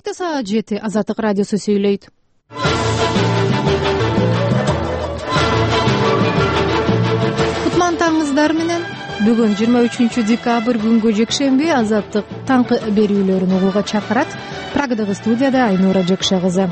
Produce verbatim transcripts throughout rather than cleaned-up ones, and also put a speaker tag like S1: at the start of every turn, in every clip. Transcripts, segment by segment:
S1: Кечикте саат жети Азаттык радиосу сүйлөйт. Кутман таңыңыздар менен. Бүгүн жыйырма үчүнчү декабрь күнгө жекшемби Азаттык таңкы берүүлөрүн угууга чакырат. Прагадагы студияда Айнура Жакша кызы.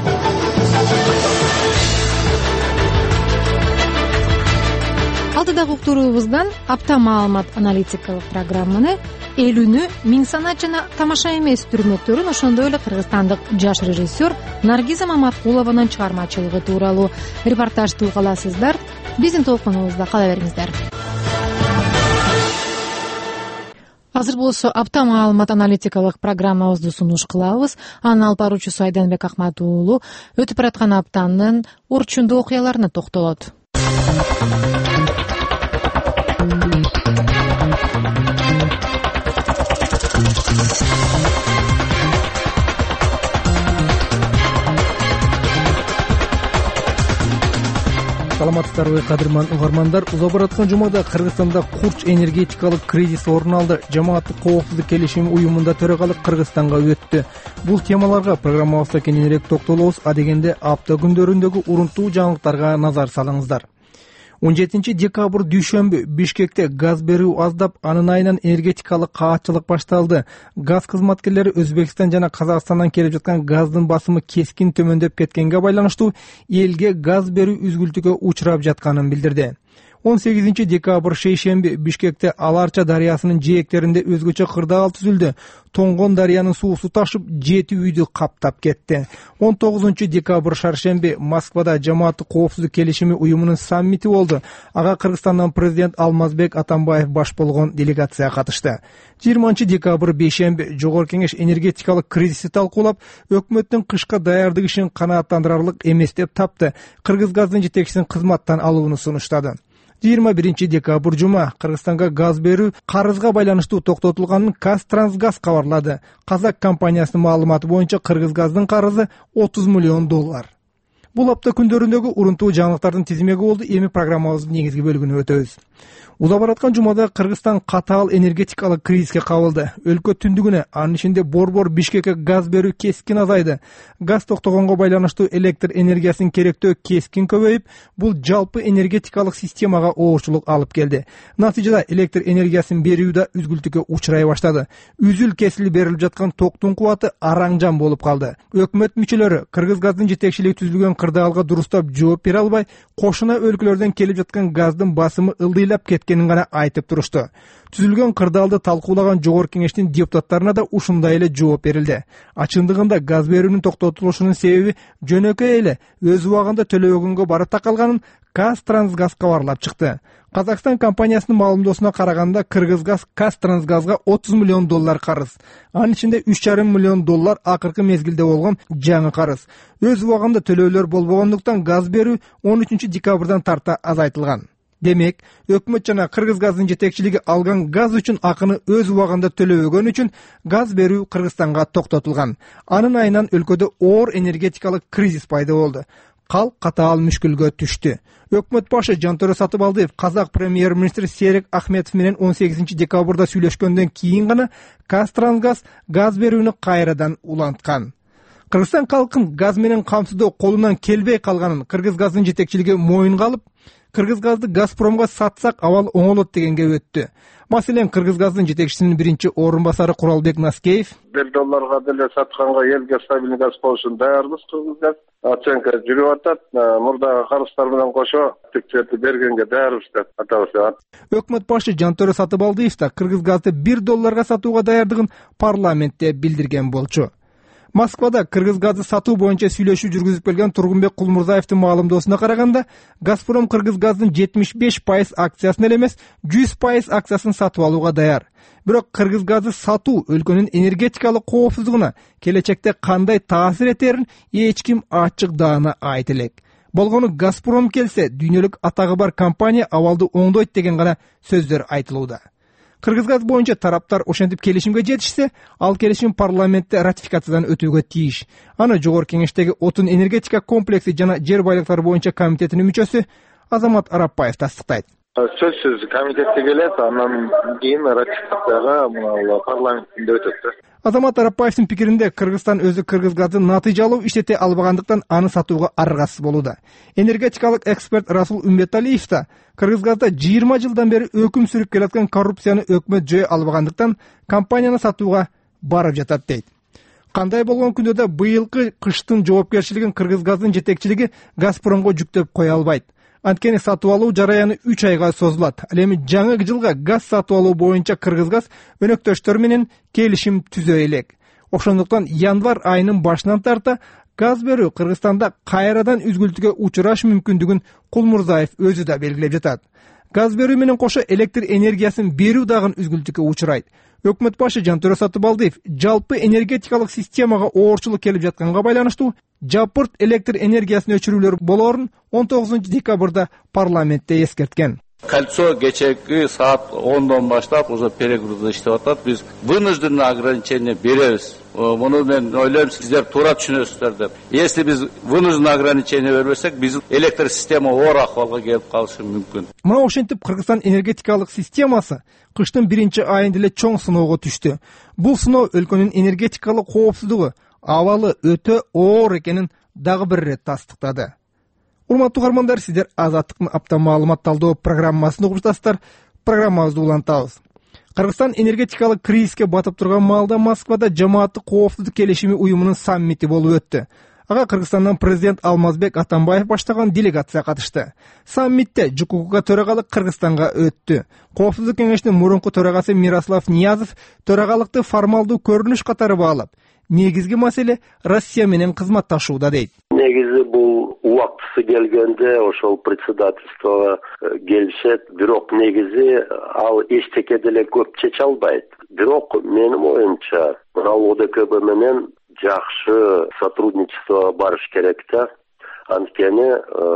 S1: Алдыдагы уктуруубуздан апта маалымат аналитикалык программаны элүүнү миң санат жана тамаша эмес түрмөктөрүн, ошондой эле кыргызстандык жаш режиссер Наргиза Маматкулованын чыгармачылыгы тууралуу репортажды уга аласыздар. Биздин толкунубузда кала бериңиздер. Азыр болсо апта маалымат аналитикалык программабызды сунуш кылабыз. Анын алып баруучусу Айданбек Акмат уулу өтүп бараткан аптанын орчундуу окуяларына токтолот.
S2: Саламатсыздарбы кадырман угармандар, уза бараткан жумада Кыргызстанда курч энергетикалык кризис орун алды. Жамааттык коопсуздук келишими уюмунда төрагалык Кыргызстанга өттү. Бул темаларга программабызда кененирээк токтолобуз. Адегенде апта күндөрүндөгү урунтуу жаңылыктарга назар салыңыздар. он жетинчи декабрь дүйшөмбү Бишкекте газ берүү аздап, анын айынан энергетикалык каатчылык башталды. Газ кызматкерлери Өзбекстан жана Казакстандан келип жаткан газдын басымы кескин төмөндөп кеткенге байланыштуу элге газ берүү үзгүлтүккө учурап жатканын билдирди. он сегизинчи декабрь шейшемби Бишкекте Аларча дарыясынын жээктеринде өзгөчө кырдаал түзүлдү. Тонгон дарыянын суусу ташып, жети үйдү каптап кетти. он тогузунчу декабрь шаршемби Москвада жамааттык коопсуздук келишими уюмунун саммити болду. Ага Кыргызстандан президент Алмазбек Атамбаев баш болгон делегация катышты. жыйырманчы декабрь бейшемби Жогорку Кеңеш энергетикалык кризисти талкуулап, өкмөттүн кышка даярдык ишин канааттандырарлык эмес деп тапты. Кыргызгаздын жетекчисин кызматтан алууну сунуштады. жыйырма биринчи декабрь жума Кыргызстанга газ берүү карызга байланыштуу токтотулганын Казтрансгаз кабарлады. Казак компаниясынын маалыматы боюнча Кыргызгаздын карызы отуз миллион доллар. Бул апта күндөрүндөгү урунтуу жаңылыктардын тизмеги болду. Эми программабыздын негизги бөлүгүнө өтөбүз. Уза бараткан жумада Кыргызстан катаал энергетикалык кризиске кабылды. Өлкө түндүгүнө, анын ичинде Борбор Бишкекке газ берүү кескин азайды. Газ токтогонго байланыштуу электр энергиясынын керектөө кескин көбөйүп, бул жалпы энергетикалык системага оорчулук алып келди. Натыйжада электр энергиясын берүү да үзгүлтүккө учурай баштады. Үзүл кесил берилип жаткан токтун кубаты араң-жан болуп калды. Өкмөт мүчөлөрү Кыргызгаздын жетекчилиги түзүлгөн кырдаалга дурустап жооп бере албай, кошуна өлкөлөрдөн келип жаткан газдын басымы ылдыйлап кеткенин гана айтып турушту. Түзүлгөн кырдаалды талкуулаган Жогорку Кеңештин депутаттарына да ушундай эле жооп берилди. Ачындыгында газ берүүнүн токтотулушунун себеби жөнөкөй эле өз убагында төлөбөгөнгө бара такалганын Казтрансгаз кабарлап чыкты. Казакстан компаниясынын маалымдоосуна караганда Кыргызгаз Казтрансгазга отуз миллион доллар карыз. Анын ичинде үч жарым миллион доллар акыркы мезгилде болгон жаңы карыз. Өз убагында төлөөлөр болбогондуктан газ берүү он үчүнчү декабрдан тарта азайтылган. Демек, өкмөт жана Кыргызгаздын жетекчилиги алган газ үчүн акыны өз убагында төлөбөгөн үчүн газ берүү Кыргызстанга токтотулган. Анын айынан өлкөдө оор энергетикалык кризис пайда болду. Кал катаал мүшкүлгө түштү. Өкмөт башы Жантөрө Сатыбалдиев казак премьер-министри Серик Ахметов менен он сегизинчи декабрда сүйлөшкөндөн кийин гана Казтрансгаз газ берүүнү кайрадан уланткан. Кыргызстан калкын газ менен камсыздоо колунан келбей калганын Кыргызгаздын жетекчилиги моюнга алып, Кыргызгазды Газпромго сатсак абал оңолот дегенге өттү. Маселен, Кыргызгаздын жетекчисинин биринчи орун басары Куралбек Наскеев
S3: бир долларга деле сатканга элге стабилдүү газ болушун даярбыз. Кыргызгаз оценка жүрүп атат. Мурдагы карыздар менен кошо текчерти бергенге даярбыз деп атабыз.
S2: Өкмөт башы Жантөрө Сатыбалдиев да Кыргызгазды бир долларга сатууга даярдыгын парламентте билдирген болчу. Москвада Кыргызгазды сатуу боюнча сүйлөшүү жүргүзүп келген Тургунбек Кулмурзаевдин маалымдоосуна караганда, Газпром Кыргызгаздын жетимиш беш пайыз акциясын эле эмес, жүз пайыз акциясын сатып алууга даяр. Бирок Кыргызгазды сатуу өлкөнүн энергетикалык коопсуздугуна келечекте кандай таасир этерин эч ким ачык даана айта элек. Болгону Газпром келсе, дүйнөлүк атагы бар компания абалды оңдойт деген гана сөздөр айтылууда. Кыргызгаз боюнча тараптар ошентип келишимге жетишсе, ал келишим парламентте ратификациядан өтүүгө тийиш. Аны Жогорку Кеңештеги отун энергетика комплекси жана жер байлыктары боюнча комитетинин мүчөсү Азамат Арапбаев тастыктайт.
S3: Сөзсүз комитетке келет, анан кийин ратификацияга парламентте өтөт.
S2: Азамат Арапбаевдин пикиринде Кыргызстан өзү кыргыз газын натыйжалуу иштете албагандыктан аны сатууга аргасыз болууда. Энергетикалык эксперт Расул Умбеталиев да кыргыз газда жыйырма жылдан бери өкүм сүрүп келаткан коррупцияны өкмөт жөө албагандыктан компанияны сатууга барып жатат дейт. Кандай болгон күндө да быйылкы кыштын жоопкерчилигин кыргыз газдын жетекчилиги Газпромго жүктөп кое албайт. Анткени сатып алуу жараяны үч айга созулат. Ал эми жаңы жылга газ сатып алуу боюнча кыргыз газ өнөктөштөр менен келишим түзө элек. Ошондуктан январь айынын башынан тарта газ берүү Кыргызстанда кайрадан үзгүлтүгө учураш мүмкүндүгүн Кулмурзаев өзү да белгилеп жатат. Газ берүү менен кошо электр энергиясын берүү дагы үзгүлтүккө учурайт. Өкмөт башы Жантөре Сатыбалдиев жалпы энергетикалык системага оорчулук келип жатканга байланыштуу жапырт электр энергиясын өчүрүүлөр болоорун он тогузунчу декабрда парламентте эскерткен.
S4: Кольцо кечеги саат ондон баштап уже перегрузда иштеп атат. Биз вынужденный ограничение беребиз. Муну мен ойлойм, сиздер туура түшүнөсүздөр деп. Если биз вынужденный ограничение бербесек, биз электр система оор акыбалга келип калышы мүмкүн.
S2: Мына ошентип Кыргызстан энергетикалык системасы кыштын биринчи айында эле чоң сыноого түштү. Бул сыноо өлкөнүн энергетикалык коопсуздугу абалы өтө оор экенин дагы бир ирет тастыктады. Урматтуу угармандар, сиздер Азаттыктын апта маалымат талдоо программасын угуп жатасыздар. Программабызды улантабыз. Кыргызстан энергетикалык кризиске батып турган маалда Москвада жамааттык коопсуздук келишими уюмунун саммити болуп өттү. Ага Кыргызстандан президент Алмазбек Атамбаев баштаган делегация катышты. Саммитте ЖКУга төрагалык Кыргызстанга өттү. Коопсуздук кеңештин мурунку төрагасы Мирослав Ниязов төрагалыкты формалдуу көрүнүш катары баалап, негизги маселе Россия менен кызматташууда дейт.
S5: Негизи бул убактысы келгенде ошол председательствого келишет, бирок негизи ал эчтеке деле көп чече албайт. Бирок менин оюмча, мына ОДКБ менен жакшы сотрудничествого барыш керек да. Анткени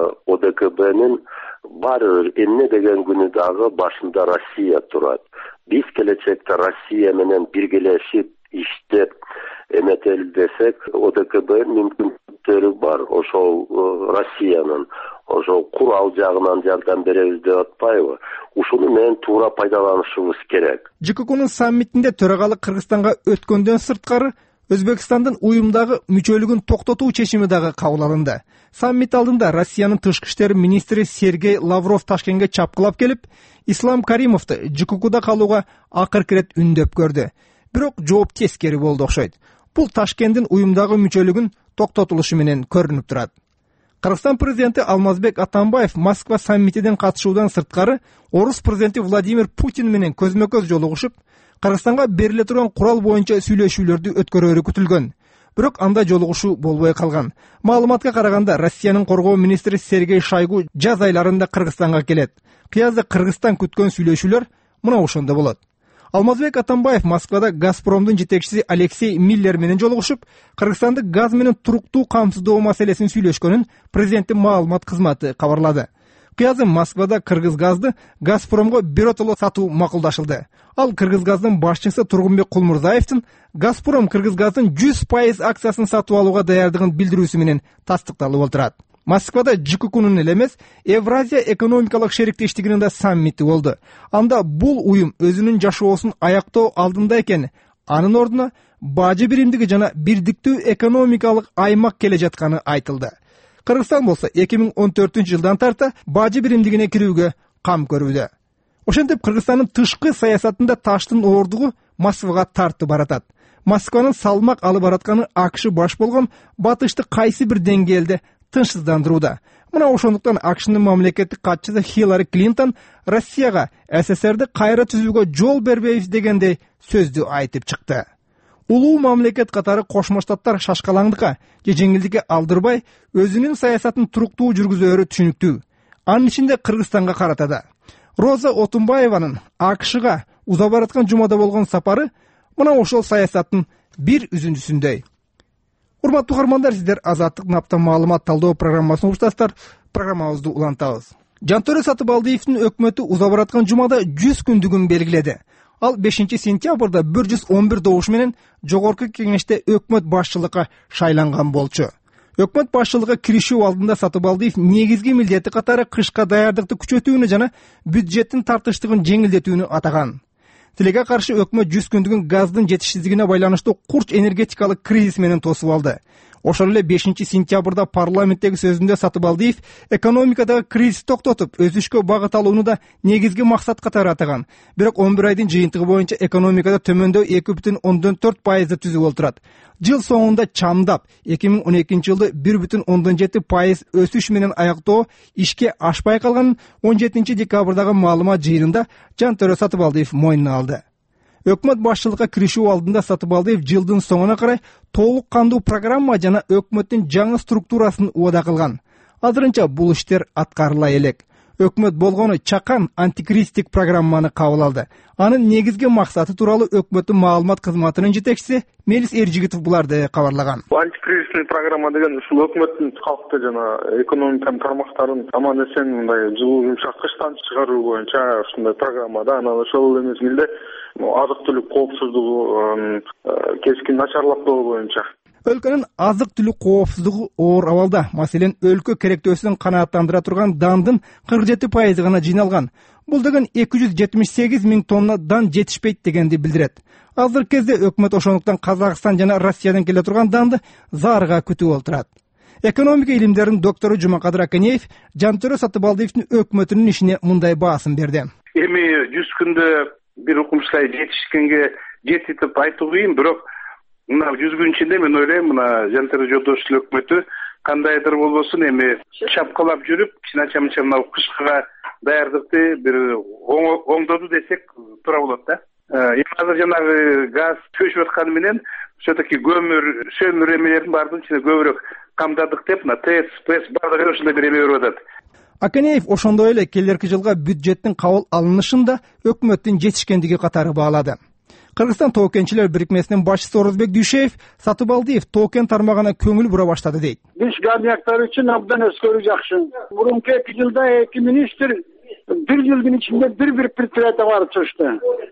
S5: ОДКБнин баары бир эмне деген күнү дагы башында Россия турат. Биз келечекте Россия менен биргелешип иштеп эметели десек, ОДКБ мүмкүнчүлүктөрү бар. Ошол Россиянын ошол курал жагынан жардам беребиз деп атпайбы? Ушуну менен туура пайдаланышыбыз керек.
S2: ЖККнын саммитинде төрагалык Кыргызстанга өткөндөн сырткары Өзбекстандын уюмдагы мүчөлүгүн токтотуу чечими дагы кабыл алынды. Саммит алдында Россиянын тышкы иштер министри Сергей Лавров Ташкентке чапкылап келип, Ислам Каримовду ЖККда калууга акыркы ирет үндөп көрдү. Бирок жооп тескери болду окшойт. Бул Ташкенттин уюмдагы мүчөлүгүн токтотулушу менен көрүнүп турат. Кыргызстан президенти Алмазбек Атамбаев Москва саммитиден катышуудан сырткары Орус президенти Владимир Путин менен көзмө-көз жолугушуп, Кыргызстанга бериле турган курал боюнча сүйлөшүүлөрдү өткөрөөрү күтүлгөн. Бирок анда жолугушуу болбой калган. Маалыматка караганда Россиянын коргоо министри Сергей Шойгу жаз айларында Кыргызстанга келет. Кыязда Кыргызстан күткөн сүйлөшүүлөр мына ошондо болот. Алмазбек Атамбаев Москвада Газпромдун жетекчиси Алексей Миллер менен жолугушуп, Кыргызстанды газ менен туруктуу камсыздоо маселесин сүйлөшкөнүн президенттин маалымат кызматы кабарлады. Кыязы Москвада Кыргыз газды Газпромго биротоло сатуу макулдашылды. Ал Кыргыз газдын башчысы Тургунбек Кулмурзаевдин Газпром Кыргыз газдын жүз пайыз акциясын сатып алууга даярдыгын билдирүүсү менен тастыкталып отурат. Москвада ЖККнын эле эмес, Евразия экономикалык шериктештигинин да саммити болду. Анда бул уюм өзүнүн жашоосун аяктоо алдында экен, анын ордуна бажы биримдиги жана бирдиктүү экономикалык аймак келе жатканы айтылды. Кыргызстан болсо эки миң он төртүнчү жылдан тарта бажы биримдигине кирүүгө кам көрүүдө. Ошентип Кыргызстандын тышкы саясатында таштын оордугу Москвага тартып баратат. Москванын салмак алып баратканы АКШ баш болгон батышты кайсы бир деңгээлде тынчсыздандырууда. Мына ошондуктан АКШнын мамлекеттик катчысы Хиллари Клинтон Россияга СССРди кайра түзүүгө жол бербейбиз дегендей сөздү айтып чыкты. Улуу мамлекет катары Кошмо Штаттар шашкалаңдыкка же жеңилдикке алдырбай, өзүнүн саясатын туруктуу жүргүзөөрү түшүнүктүү. Анын ичинде Кыргызстанга карата. Роза Отунбаеванын АКШга уза бараткан жумада болгон сапары мына ошол саясаттын бир үзүндүсүндөй. Урматтуу угармандар, сиздер Азаттыктын апта маалымат талдоо программасын угуп жатасыздар. Программабызды улантабыз. Жантөре Сатыбалдиевдин өкмөтү уза бараткан жумада жүз күндүгүн белгиледи. Ал бешинчи сентябрда бир жүз он бир добуш менен жогорку кеңеште өкмөт башчылыкка шайланган болчу. Өкмөт башчылыгына киришүү алдында Сатыбалдиев негизги милдети катары кышка даярдыкты күчөтүүнү жана бюджеттин тартыштыгын жеңилдетүүнү атаган. Тилеге каршы өкмөт жүз күндүгүн газдын жетишсиздигине байланыштуу курч энергетикалык кризис менен тосуп алды. Ошол эле бешинчи сентябрда парламенттеги сөзүндө Сатыбалдиев экономикадагы кризис токтотуп, өсүшкө багыт алууну да негизги максат катары атаган. Бирок он бир айдын жыйынтыгы боюнча экономикада төмөндөй эки бүтүн ондон төрт пайызды түзүп отурат. Жыл соңунда чамдап эки миң он экинчи жылды бир бүтүн ондон жети пайыз өсүш менен аяктоо ишке ашпай калганын он жетинчи декабрдагы маалымат жыйынында Жантөрө Сатыбалдиев мойнуна алды. Өкмөт башчылыкка киришүү алдында Сатыбалдиев жылдын соңуна карай толук кандуу программа жана өкмөттүн жаңы структурасын убада кылган. Азырынча бул иштер аткарыла элек. Өкмөт болгону чакан антикризистик программаны кабыл алды. Анын негизги максаты тууралуу өкмөттүн маалымат кызматынын жетекчиси Мелис Эржигитов буларды кабарлаган.
S6: Антикризистик программа деген ушул өкмөттүн калкты жана экономиканын тармактарын аман эсен мындай жылуу жумшак кыштан чыгаруу боюнча ушундай программада, анан ошол эле мезгилде азык-түлүк коопсуздугу кескин начарлаптоо боюнча.
S2: Өлкөнүн азык-түлүк коопсуздугу оор абалда. Маселен, өлкө керектөөсүн канааттандыра турган дандын кырк жети пайызы гана жыйналган. Бул деген эки жүз жетимиш сегиз миң тонна дан жетишпейт дегенди билдирет. Азыркы кезде өкмөт ошондуктан Казакстан жана Россиядан келе турган данды зарыга күтүп отурат. Экономика илимдеринин доктору Жумакадыр Акенеев Жантөрө Сатыбалдиевдин өкмөтүнүн ишине мындай баасын берди.
S7: Эми жүз күндө бир укмуштай жетишкенге жетти деп айтуу кыйын, бирок мына жүз күн ичинде мен ойлойм, мына Жантөрө Жолдошевдин өкмөтү кандайдыр болбосун эми чапкалап жүрүп, чынача-мыча мына кышкыга даярдыкты бир оңдоду десек туура болот да. Эми азыр жанагы газ көчүп атканы менен все-таки көмүр, сөмүр эмелердин баардыгын ичине көбүрөөк камдадык деп, мына ТЭЦ, ПЭС баардыгы ошондой бир эме берип атат.
S2: Акенеев ошондой эле келерки жылга бюджеттин кабыл алынышын да өкмөттүн жетишкендиги катары баалады. Кыргызстан Тоо-кен бирикмесинин башчысы Орозбек Дүйшеев Сатыбалдиев Тоо-кен тармагына көңүл бура баштады дейт.
S8: Биз гарнияктар үчүн абдан өскөрүү жакшы. Мурунку эки жылда эки министр бир жылдын ичинде бир-бир предприятие барып чыкты.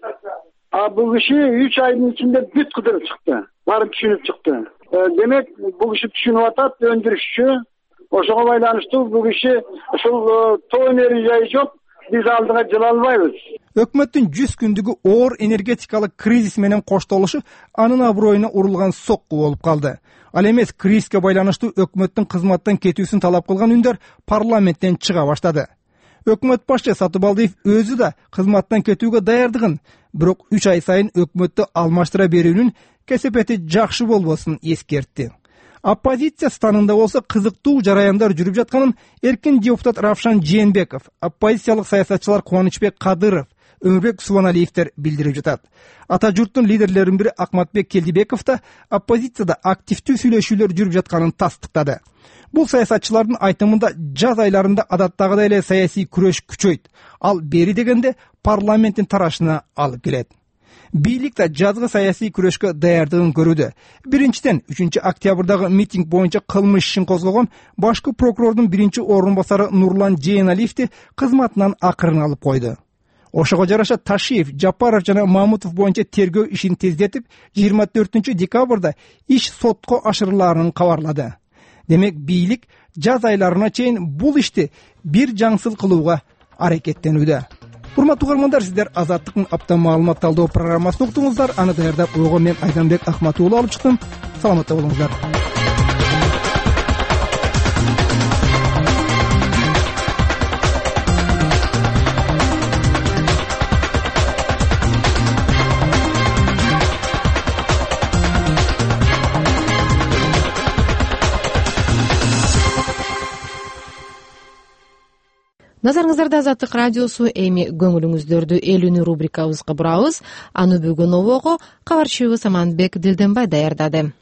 S8: А бул киши үч айдын ичинде бүт кыдырып чыкты. Барып түшүнүп чыкты. Демек, бул киши түшүнүп атат, өндүрүшчү. Ошого байланыштуу бул киши ошол тоо энергия жок, биз алдыга жыла албайбыз.
S2: Өкмөттүн жүз күндүгү оор энергетикалык кризис менен коштолушу анын аброюна урулган сокку болуп калды. Ал эмес, кризиске байланыштуу өкмөттүн кызматтан кетүүсүн талап кылган үндөр парламенттен чыга баштады. Өкмөт башчы Сатыбалдиев өзү да кызматтан кетүүгө даярдыгын, бирок үч ай сайын өкмөттү алмаштыра берүүнүн кесепети жакшы болбосун эскертти. Оппозиция станында болсо кызыктуу жараяндар жүрүп жатканын эркин депутат Равшан Жээнбеков, оппозициялык саясатчылар Кубанычбек Кадыров, Өмүрбек Субаналиевдер билдирип жатат. Ата журттун лидерлеринин бири Акматбек Келдибеков да оппозицияда активдүү сүйлөшүүлөр жүрүп жатканын тастыктады. Бул саясатчылардын айтымында жаз айларында адаттагыдай эле саясий күрөш күчөйт. Ал бери дегенде парламенттин тарашына алып келет. Бийлик да жазгы саясий күрөшкө даярдыгын көрүүдө. Биринчиден, үчүнчү октябрдагы митинг боюнча кылмыш ишин козгогон башкы прокурордун биринчи орун басары Нурлан Жээналиевди кызматынан акырын алып койду. Ошого жараша Ташиев, Жапаров жана Мамутов боюнча тергөө ишин тездетип, жыйырма төртүнчү декабрда иш сотко ашырылаарын кабарлады. Демек, бийлик жаз айларына чейин бул ишти бир жаңсыл кылууга аракеттенүүдө. Урматтуу угармандар, сиздер Азаттыктын апта маалымат талдоо программасын уктуңуздар. Аны даярдап койгон мен Айданбек Акматуулу алып чыктым. Саламатта болуңуздар.
S1: Назарыңыздарда Азаттык радиосу. Эми көңүлүңүздөрдү элүүнү рубрикабызга бурабыз. Аны бүгүн обого кабарчыбыз Аманбек Дилденбай даярдады.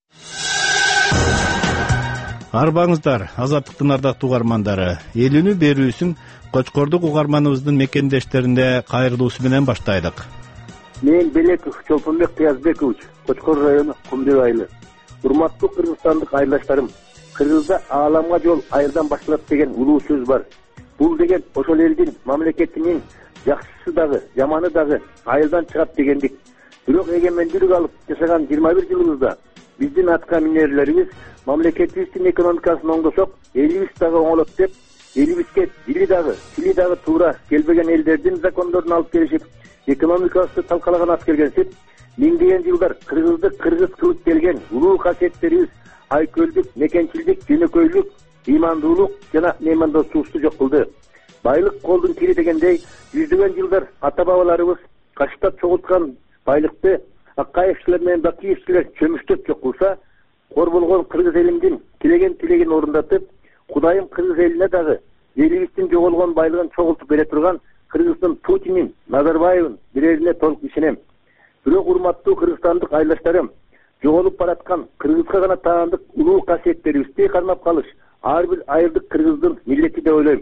S9: Арбаңыздар, Азаттыктын ардактуу угармандары. Элүүнү берүүсүн Кочкордук угарманыбыздын мекендештеринде кайрылуусу менен баштайлык.
S10: Мен Белеков Чолпонбек Кыязбекович, Кочкор району Кумдү айылы. Урматтуу кыргызстандык айылдаштарым, Кыргызда ааламга жол айылдан башталат деген улуу сөз бар. Бул деген ошол элдин мамлекетинин жакшысы дагы, жаманы дагы айылдан чыгат дегендик. Бирок эгемендүүлүк алып жашаган жыйырма бир жылыбызда биздин атка минерлерибиз мамлекетибиздин экономикасын оңдосок, элибиз дагы оңолот деп, элибизге дили дагы, тили дагы туура келбеген элдердин закондорун алып келишип, экономикабызды талкалаган аз келгенсип миңдеген жылдар кыргызды кыргыз кылып келген улуу касиеттерибиз айкөлдүк, мекенчилдик, жөнөкөйлүк, ыймандуулук жана меймандосчулукту жок кылды. Байлык колдун кири дегендей жүздөгөн жылдар ата бабаларыбыз каштап чогулткан байлыкты Акаевчилер менен Бакиевчилер чөмүштөп жок кылса, кор болгон кыргыз элимдин тилеген тилегин орундатып, Кудайым кыргыз элине дагы элибиздин жоголгон байлыгын чогултуп бере турган Кыргыздын Путинин, Назарбаевдин бирерине толук ишенем. Бирок урматтуу кыргызстандык айылдаштарым, жоголуп бараткан кыргызга гана таандык улуу касиеттерибизди кармап калыш ар бир айылдык кыргыздын милдети деп ойлойм.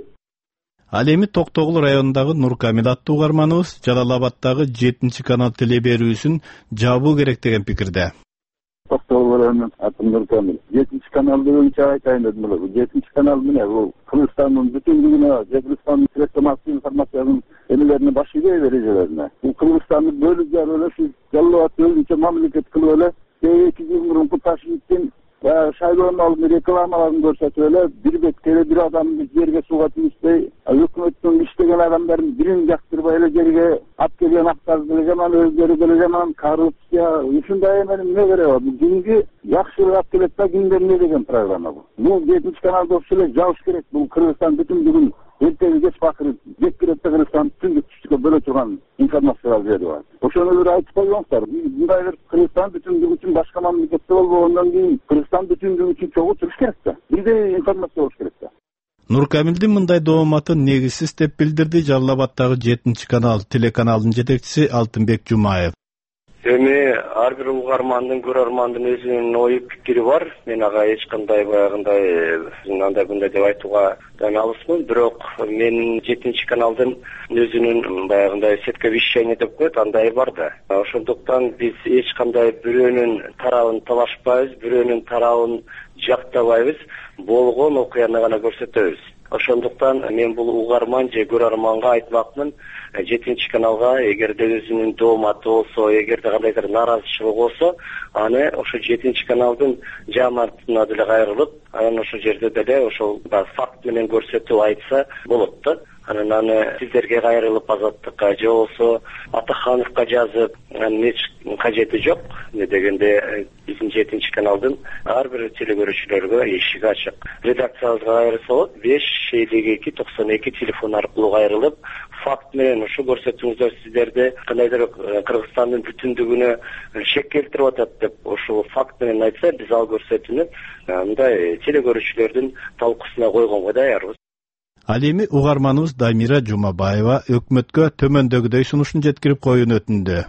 S9: Ал эми Токтогул районундагы Нуркамил аттуу угарманыбыз Жалал-Абаддагы жетинчи канал теле берүүсүн жабуу керек деген пикирде.
S11: Токтогул районунун аты Нуркамил. жетинчи канал боюнча айтайын дедим эле. жетинчи канал менен бул Кыргызстандын бүтүнлүгүнө, Кыргызстандын средства массовой информациянын элелерине баш ийбей эрежелерине. Бул Кыргызстанды бөлүп жарып эле ушу Жалал-Абад өзүнчө мамлекет кылып эле эки жыл мурунку Ташкенттин шайлоонун алдын рекламаларын көрсөтүп эле бир беткеде бир адамды жерге сууга тийиспей, өкмөттүн иштеген адамдарын бирин жактырбай эле жерге ап келген актар деле жаман, өздөрү деле жаман, коррупция, ушундай эменин эмне кереги бар? Кимге жакшылык ап келет да, кимге эмне деген программа бул? Бул жетинчи каналды ошол эле жабыш керек. Бул Кыргызстан бүтүнлүгүн эртеги кеч бакырып жеп кирет да Кыргызстан түндүк түштүккө бөлө турган информациялар берип атат. Ошону бир айтып койгонсуздар. Мындай бир Кыргызстан бүтүнлүгү үчүн башка мамлекетте болбогондон кийин Кыргызстан бүтүнлүгү үчүн чогуу туруш керек да. Бирдей информация болуш керек да.
S9: Нуркамилдин мындай дооматын негизсиз деп билдирди Жалал-Абаддагы жетинчи канал телеканалдын жетекчиси Алтынбек Жумаев.
S12: Эми ар бир угармандын, көрөрмандын өзүнүн ою пикири бар. Мен ага эч кандай баягындай андай мындай деп айтууга алысмын. Бирок менин жетинчи каналдын өзүнүн баягындай сетка вещания деп коет, андай бар да. Ошондуктан биз эч кандай бирөөнүн тарабын талашпайбыз, бирөөнүн тарабын жактабайбыз, болгон окуяны гана көрсөтөбүз. Ошондуктан мен бул угарман же көрөрманга айтмакмын, жетинчи каналга эгерде өзүнүн дооматы болсо, эгерде кандайдыр нааразычылык болсо, аны ошо жетинчи каналдын жамаатына деле кайрылып, анан ошол жерде деле ошол факт менен көрсөтүп айтса болот да. Анан аны сиздерге кайрылып Азаттыкка же болсо Атахановго жазып, анын эч кажети жок. Эмне дегенде биздин жетинчи каналдын ар бир телекөрүүчүлөргө эшиги ачык. Редакциябызга кайрылса болот, беш элүү эки токсон эки телефон аркылуу кайрылып, факт менен ушу көрсөтүңүздөр, сиздерде кандайдыр Кыргызстандын бүтүндүгүнө шек келтирип атат деп ошол факт менен айтса, биз ал көрсөтүүнү мындай телекөрүүчүлөрдүн талкуусуна койгонго даярбыз.
S9: Ал эми угарманыбыз Дамира Жумабаева өкмөткө төмөндөгүдөй сунушун жеткирип коюун өтүндү.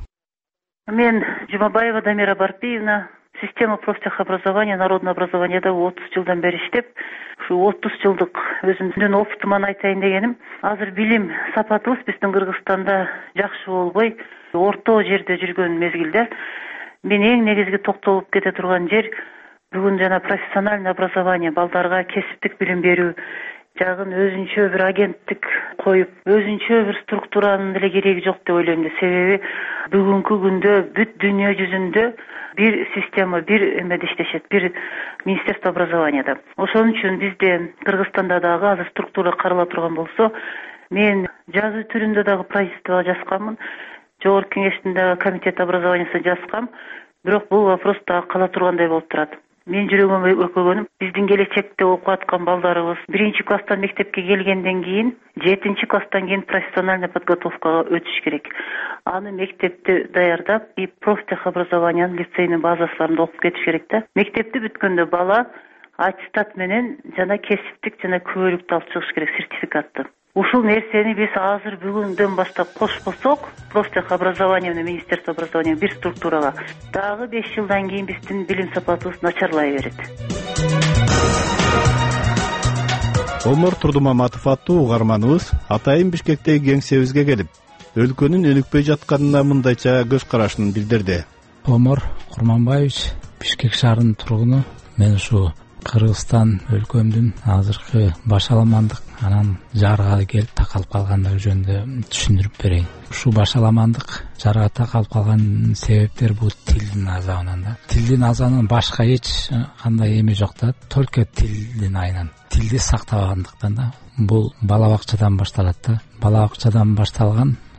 S13: Мен Жумабаева Дамира Барпиевна, система профтехобразования, народное образованияда отуз жылдан бери иштеп, ушу отуз жылдык өзүмдүн опытыман айтайын дегеним, азыр билим сапатыбыз биздин Кыргызстанда жакшы болбой, орто жерде жүргөн мезгилде мен эң негизги токтолуп кете турган жер бүгүн жана профессиональный образование, балдарга кесиптик билим берүү жагын өзүнчө бир агенттик коюп, өзүнчө бир структуранын деле кереги жок деп ойлойм да. Себеби бүгүнкү күндө бүт дүйнө жүзүндө бир система, бир эмеде иштешет, бир министерство образованияда. Ошон үчүн бизде Кыргызстанда дагы азыр структура карала турган болсо, мен жазуу түрүндө дагы правительствого жазганмын, жогорку кеңештин дагы комитет образованиясына жазгам, бирок бул вопрос дагы кала тургандай болуп турат. Мен жүрөгүм өкөгөнүм, биздин келечекте окуп аткан балдарыбыз биринчи класстан мектепке келгенден кийин, жетинчи класстан кийин профессиональный подготовкага өтүш керек. Аны мектепте даярдап, и профтехобразованиянын лицейнин базасында окуп кетиш керек да. Мектепти бүткөндө бала аттестат менен жана кесиптик жана күбөлүктү алып чыгыш керек, сертификатты. Ушул нерсени биз азыр бүгүндөн баштап кошпосок, профтехобразование менен министерство образования бир структурага, дагы беш жылдан кийин биздин билим сапатыбыз начарлай берет.
S9: Омор Турдумаматов аттуу угарманыбыз атайын Бишкектеги кеңсебизге келип, өлкөнүн өнүкпөй жатканына мындайча көз карашын билдирди.
S14: Омор Курманбаевич, Бишкек шаарынын тургуну. Мен ушу Кыргызстан өлкөмдүн азыркы башаламандык анан жарга келип такалып калгандыгы жөнүндө түшүндүрүп берейин. Ушул башаламандык жарга такалып калган себептер бул тилдин азабынан да. Тилдин азабынан башка эч кандай эме жок да, только тилдин айынан. Тилди сактабагандыктан да. Бул бала бакчадан башталат да. Бала бакчадан башталган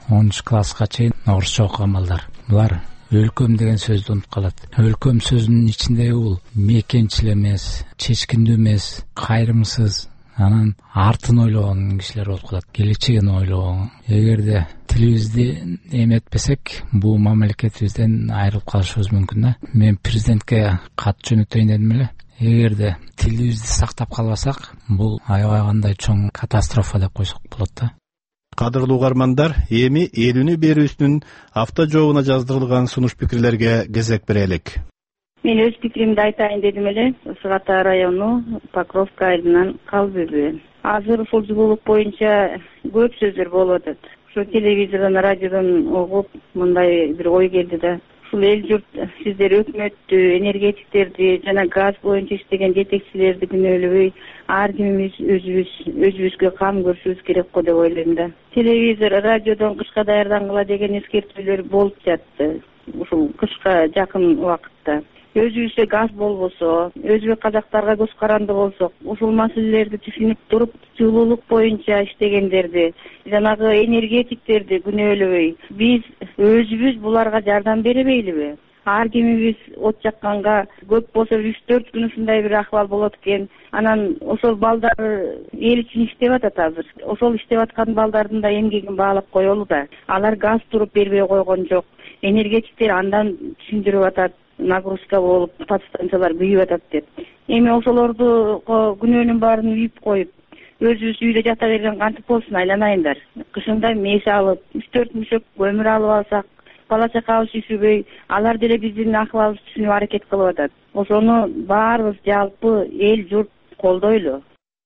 S14: онунчу класска чейин орусча окуган балдар. Булар өлкөм деген сөздү унутуп калат. Өлкөм сөзүнүн ичиндеги бул мекенчил эмес, чечкиндүү эмес, кайрымсыз, анан артын ойлогон кишилер болуп калат, келечегин ойлогон. Эгерде тилибизди эметпесек, бул мамлекетибизден айрылып калышыбыз мүмкүн да. Мен президентке кат жөнөтөйүн дедим эле. Эгерде тилибизди сактап калбасак, бул аябай кандай чоң катастрофа деп койсок болот да.
S9: Кадырлуу угармандар, эми элүүнү берүүсүнүн автожообуна жаздырылган сунуш пикирлерге кезек берелик.
S15: Мен өз пикиримди айтайын дедим эле. Ысык Ата району Покровка айылынан Калбүбү. Азыр ушул жылуулук боюнча көп сөздөр болуп атат. Ошо телевизордон, радиодон угуп мындай бир ой келди да. Ушул эл журт сиздер өкмөттү, энергетиктерди жана газ боюнча иштеген жетекчилерди күнөөлөбөй, ар кимибиз өзүбүз өзүбүзгө кам көрүшүбүз керек го деп ойлойм да. Телевизор, радиодон кышка даярдангыла деген эскертүүлөр болуп жатты. Ушул кышка жакын убакытта өзүбүзгө газ болбосо, өзбек казактарга көз каранды болсок, ушул маселелерди түшүнүп туруп, жылуулук боюнча иштегендерди, жанагы энергетиктерди күнөөлөбөй, биз өзүбүз буларга жардам беребейлиби? Ар кимибиз от жакканга көп болсо үч төрт күн ушундай бир акыбал болот экен. Анан ошол балдар эл үчүн иштеп атат азыр. Ошол иштеп аткан балдардын да эмгегин баалап коелу да. Алар газ туруп бербей койгон жок. Энергетиктер андан түшүндүрүп атат. Нагрузка болуп, подстанциялар күйүп атат деп. Эми ошолорду күнөөнүн баарын үйүп коюп, өзүбүз үйдө жата берген кантип болсун, айланайындар. Кышында меш алып, үч төрт мүшөк көмүр алып алсак, бала чакабыз üşүбөй, алар деле биздин акыбалыбызды түшүнүп аракет кылып атат. Ошону баарыбыз жалпы эл журт колдойлу.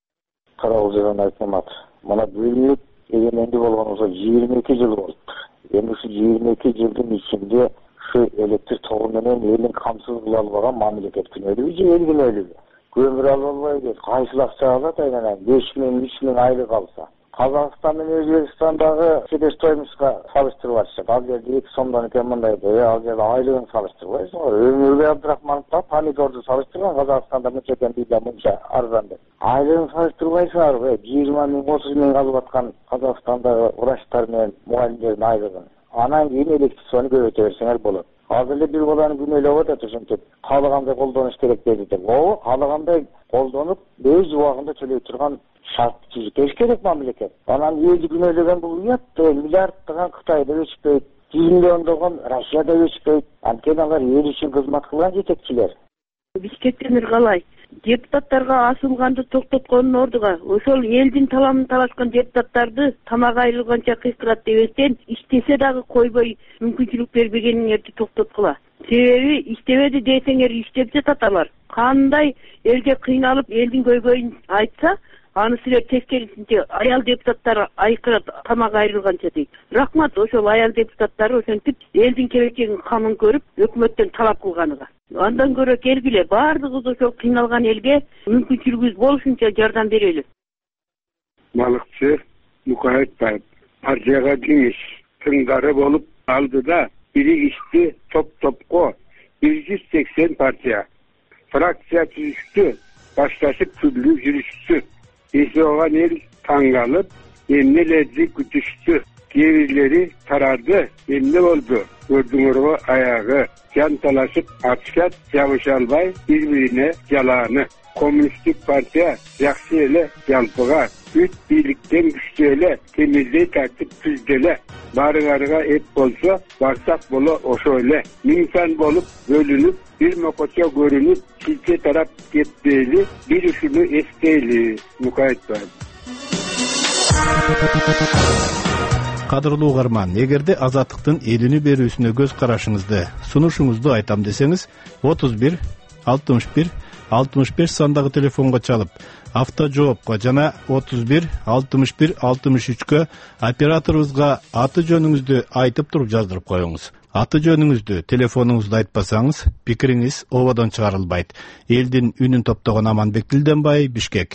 S11: Карабалжан Айтмамат, мына бөлүнүп эгемендүү болгонубузга жыйырма эки жыл болду. Эми ушу жыйырма эки жылдын ичинде ушу электр тогу менен элин камсыз кыла албаган мамлекет күнөөлүүбү же эл күнөөлүүбү? Көмүр ала албайбы? Кайсыл акча алат айнан беш миң, үч миң айлык алса? Казакстан менен Өзбекстандагы себестоимостька салыштырып атышат. Ал жерде эки сомдон экен мындайды, ал жерде айлыгын салыштырбайсыңар. Өмүрбөй Абдрахмановго помидорду салыштырган, Казакстанда мынча экен дейт, мынча арзан деп. Айлыгын салыштырбайсыңарбы? жыйырма миң, отуз миң алып аткан Казакстандагы врачтар менен мугалимдердин айлыгын. Анан кийин электричествону көбөйтө берсеңер болот. Азыр эле бир баланы күнөөлөп атат ошентип, каалагандай колдонуш керек деди деп. Ооба, каалагандай колдонуп, өз убагында төлөй турган шарт түзүш керек мамлекет. Анан өзү күнөөлөгөн бул уят, миллиарддаган Кытайда өчпөйт, жүз миллиондогон Россияда өчпөйт. Анткени алар эл үчүн кызмат кылган жетекчилер.
S15: Бишкектен ыргалай. Депутаттарга асылганды токтоткондун ордуга ошол элдин таламын талашкан депутаттарды тамак айрылганча кыйкырат дебестен, иштесе дагы койбой мүмкүнчүлүк бербегениңерди токтоткула. Себеби иштебеди десеңер иштеп жатат алар. Кандай элге кыйналып элдин көйгөйүн айтса, аны силер тескерисинче аял депутаттар айкырат тамак айрылганча дейт. Рахмат ошол аял депутаттары ошентип элдин келечегин камын көрүп өкмөттөн талап кылганыга. Андан көрө келгиле, баардыгыбыз ошол кыйналган элге мүмкүнчүлүгүбүз болушунча жардам берели.
S16: Балыкчы Мукаетбаев партияга кеңеш тыңдары болуп алды да, бири ишти топ-топко бир жүз сексен партия фракция түзүштү, башташып күбүлүп жүрүштү. Эси оган эл таң калып, эмнелерди күтүштү. Кээ бирлери тарарды, эмне болду? Көрдүңөрбү аягы, жан талашып атышат, жабыша албай бири-бирине жалааны. Коммунисттик партия жакшы эле жалпыга, бүт бийликтен күчтүү эле, темирдей тартип түздү эле. Барыңарга эп болсо, барсак боло ошо эле. Миң сан болуп бөлүнүп, бир мокочо көрүнүп, силте тарап кетпейли, бир ушуну эстейли. Мукаетбаев.
S9: Кадырлуу угарман, эгерде Азаттыктын элүүнү берүүсүнө көз карашыңызды, сунушуңузду айтам десеңиз, отуз бир алтымыш бир алтымыш беш сандагы телефонго чалып, автожоопко жана отуз бир алтымыш бир алтымыш үчкө операторубузга аты жөнүңүздү айтып туруп жаздырып коюңуз. Аты жөнүңүздү, телефонуңузду айтпасаңыз, пикириңиз ободон чыгарылбайт. Элдин үнүн топтогон Аманбек Дилденбай, Бишкек.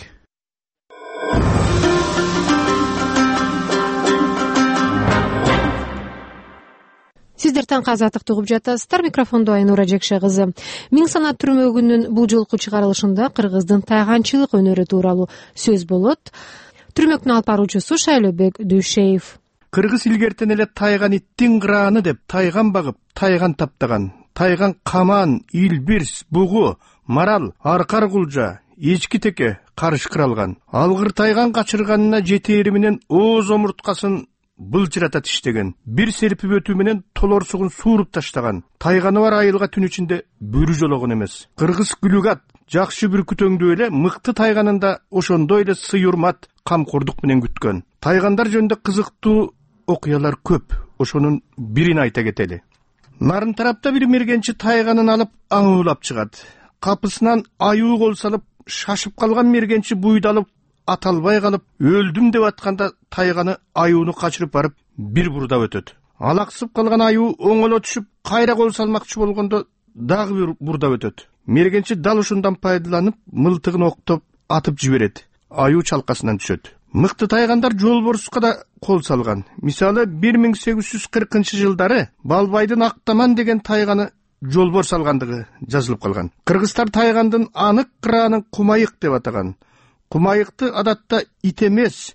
S1: Сиздер таңкы Азаттыкты угуп жатасыздар. Микрофондо Айнура Жекше кызы. Миң санат түрмөгүнүн бул жолку чыгарылышында кыргыздын тайганчылык өнөрү тууралуу сөз болот. Түрмөктүн алып баруучусу Шайлообек Дүйшеев.
S2: Кыргыз илгертен эле тайган иттин кырааны деп тайган багып, тайган таптаган. Тайган каман, илбирс, бугу, марал, аркар кулжа, эчки теке карышкыралган. Алгыр тайган качырганына жетери менен ооз омурткасын былчырата тиштеген. Бир серпип өтүү менен толорсугун сууруп таштаган. Тайганы бар айылга түн ичинде бүрү жологон эмес. Кыргыз күлүгат жакшы бүркүтөңдүү эле мыкты тайганында ошондой эле сый-урмат, камкордук менен күткөн. Тайгандар жөнүндө кызыктуу окуялар көп. Ошонун бирин айта кетели. Нарын тарапта бир мергенчи тайганын алып аңуулап чыгат. Капысынан аюу кол салып, шашып калган мергенчи буйдалып, аталбай калып, өлдүм деп атканда тайганы аюуну качырып барып бир бурдап өтөт. Алаксып калган аюу оңоло түшүп, кайра кол салмакчы болгондо дагы бир бурдап өтөт. Мергенчи дал ушундан пайдаланып, мылтыгын октоп атып жиберет. Аюу чалкасынан түшөт. Мыкты тайгандар жолборсука да кол салган. Мисалы бир миң сегиз жүз кыркынчы жылдары Балбайдын Актаман деген тайганы жолборс алгандыгы жазылып калган. Кыргыздар тайгандын анык кыраанын кумайык деп атаган. Кумайыкты адатта ит эмес,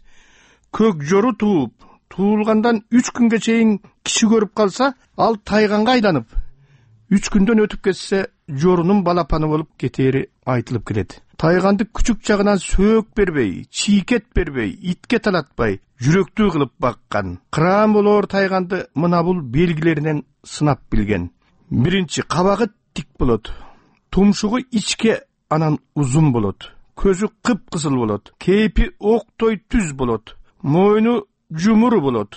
S2: көк жору тууп, туулгандан үч күнгө чейин киши көрүп калса, ал тайганга айланып, үч күндөн өтүп кетсе, жорунун балапаны болуп кетери айтылып келет. Тайганды күчүк жагынан сөөк бербей, чийкет бербей, итке талатпай, жүрөктүү кылып баккан. Кыраан болоор тайганды мына бул белгилеринен сынап билген. Биринчи, кабагы тик болот. Тумшугу ичке анан узун болот. Көзү кып-кызыл болот. Кейпи октой түз болот. Мойну жумуру болот.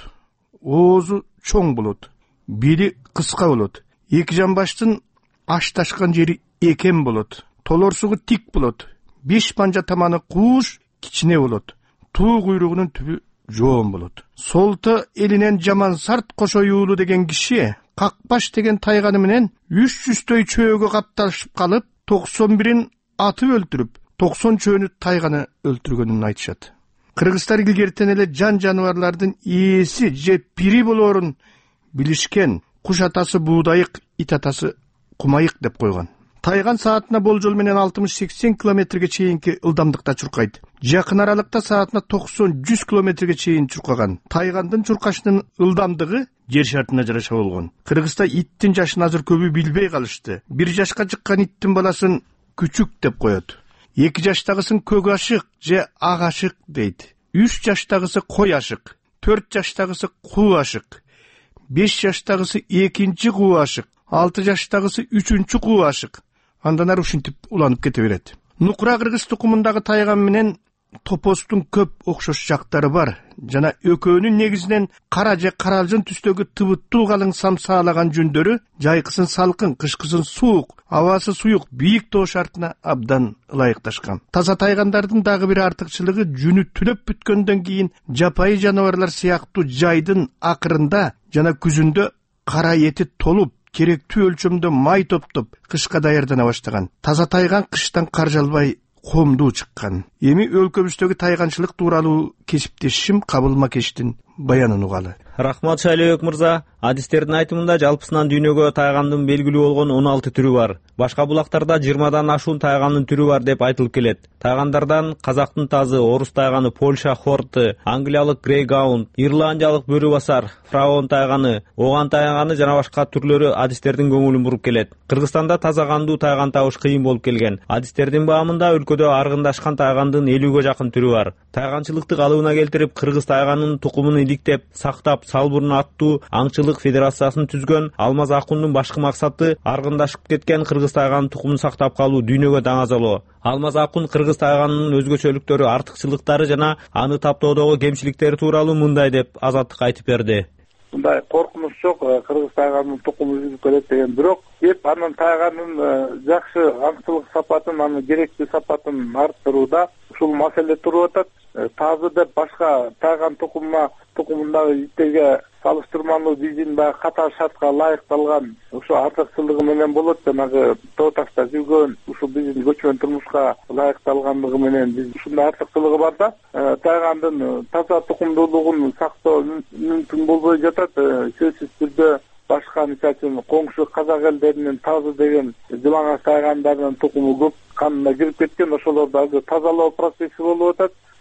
S2: Оозу чоң болот. Бели кыска болот. Эки жамбаштын ашташкан жери экен болот. Толорсугу тик болот. Беш панжа таманы кууш, кичине болот. Туу куйругунун түбү жоон болот. Солто элинен жаман сарт кошоюулу деген киши Какбаш деген тайганы менен үч жүздөй чөөгө капташып калып, токсон бирин атып өлтүрүп, токсон чөөнү тайганы өлтүргөнүн айтышат. Кыргыздар илгертен эле жан жаныбарлардын ээси же пири болоорун билишкен. Куш атасы буудайык, ит атасы кумайык деп койгон. Тайган саатына болжол менен алтымыш сексен километрге чейинки ылдамдыкта чуркайт. Жакын аралыкта саатына токсон жүз километрге чейин чуркаган. Тайгандын чуркашынын ылдамдыгы жер шартына жараша болгон. Кыргызда иттин жашын азыр көбү билбей калышты. Бир жашка чыккан иттин баласын күчүк деп коет. Эки жаштагысын көк ашык же ак ашык дейт. Үч жаштагысы кой ашык, төрт жаштагысы куу ашык, беш жаштагысы экинчи куу ашык, алты жаштагысы үчүнчү куу ашык. Андан ары ушинтип уланып кете берет. Нукура кыргыз тукумундагы тайган менен топостун көп окшош жактары бар. Жана экөөнүн негизинен кара же каралжын түстөгү тыбыттуу калың самсаалаган жүндөрү жайкысын салкын, кышкысын суук, абасы суюк, бийик тоо шартына абдан ылайыкташкан. Таза тайгандардын дагы бир артыкчылыгы жүнү түлөп бүткөндөн кийин жапайы жаныбарлар сыяктуу жайдын акырында жана күзүндө кара эти толуп, керектүү өлчөмдө май топтоп, кышка даярдана баштаган. Таза тайган кыштан кар жалбай комдуу чыккан. Эми өлкөбүздөгү тайганчылык тууралуу кесиптешим Кабыл Макештин баянын угалы.
S17: Рахмат Шайлообек мырза. Адистердин айтымында жалпысынан дүйнөгө тайгандын белгилүү болгон он алты түрү бар. Башка булактарда жыйырмадан ашуун тайгандын түрү бар деп айтылып келет. Тайгандардан казактын тазы, орус тайганы, Польша хорты, англиялык грейгаунд, ирландиялык бөрү басар, фраон тайганы, оган тайганы жана башка түрлөрү адистердин көңүлүн буруп келет. Кыргызстанда таза кандуу тайган табыш кыйын болуп келген. Адистердин баамында өлкөдө аргындашкан тайгандын элүүгө жакын түрү бар. Тайганчылыкты калыбына келтирип, кыргыз тайганын тукумун иликтеп, сактап, салбурун аттуу аңчылык федерациясын түзгөн Алмаз Акундун башкы максаты аргындашып кеткен кыргыз тайганын тукумун сактап калуу, дүйнөгө даңазалоо. Алмаз Акун кыргыз тайганынын өзгөчөлүктөрү, артыкчылыктары жана аны таптоодогу кемчиликтери тууралуу мындай деп Азаттык айтып берди.
S18: Мындай коркунуч жок, кыргыз тайганынын тукуму үзүлүп келет деген, бирок кеп анын тайганын жакшы аңчылык сапатын, анын керектүү сапатын арттырууда ушул маселе туруп атат. Тазы деп башка тайган тукумуна тукумундагы иттерге салыштырмалуу биздин баягы катар шартка ылайыкталган ушул артыкчылыгы менен болот. Жанагы тоо ташта жүргөн, ушул биздин көчмөн турмушка ылайыкталгандыгы менен биз ушундай артыкчылыгы бар да. Тайгандын таза тукумдуулугун сактоо мүмкүн болбой жатат. Сөзсүз түрдө башка мисалы үчүн коңшу казак элдеринин тазы деген жылаңач тайгандарынын тукуму көп канына кирип кеткен. Ошолорду азыр тазалоо процесси болуп атат.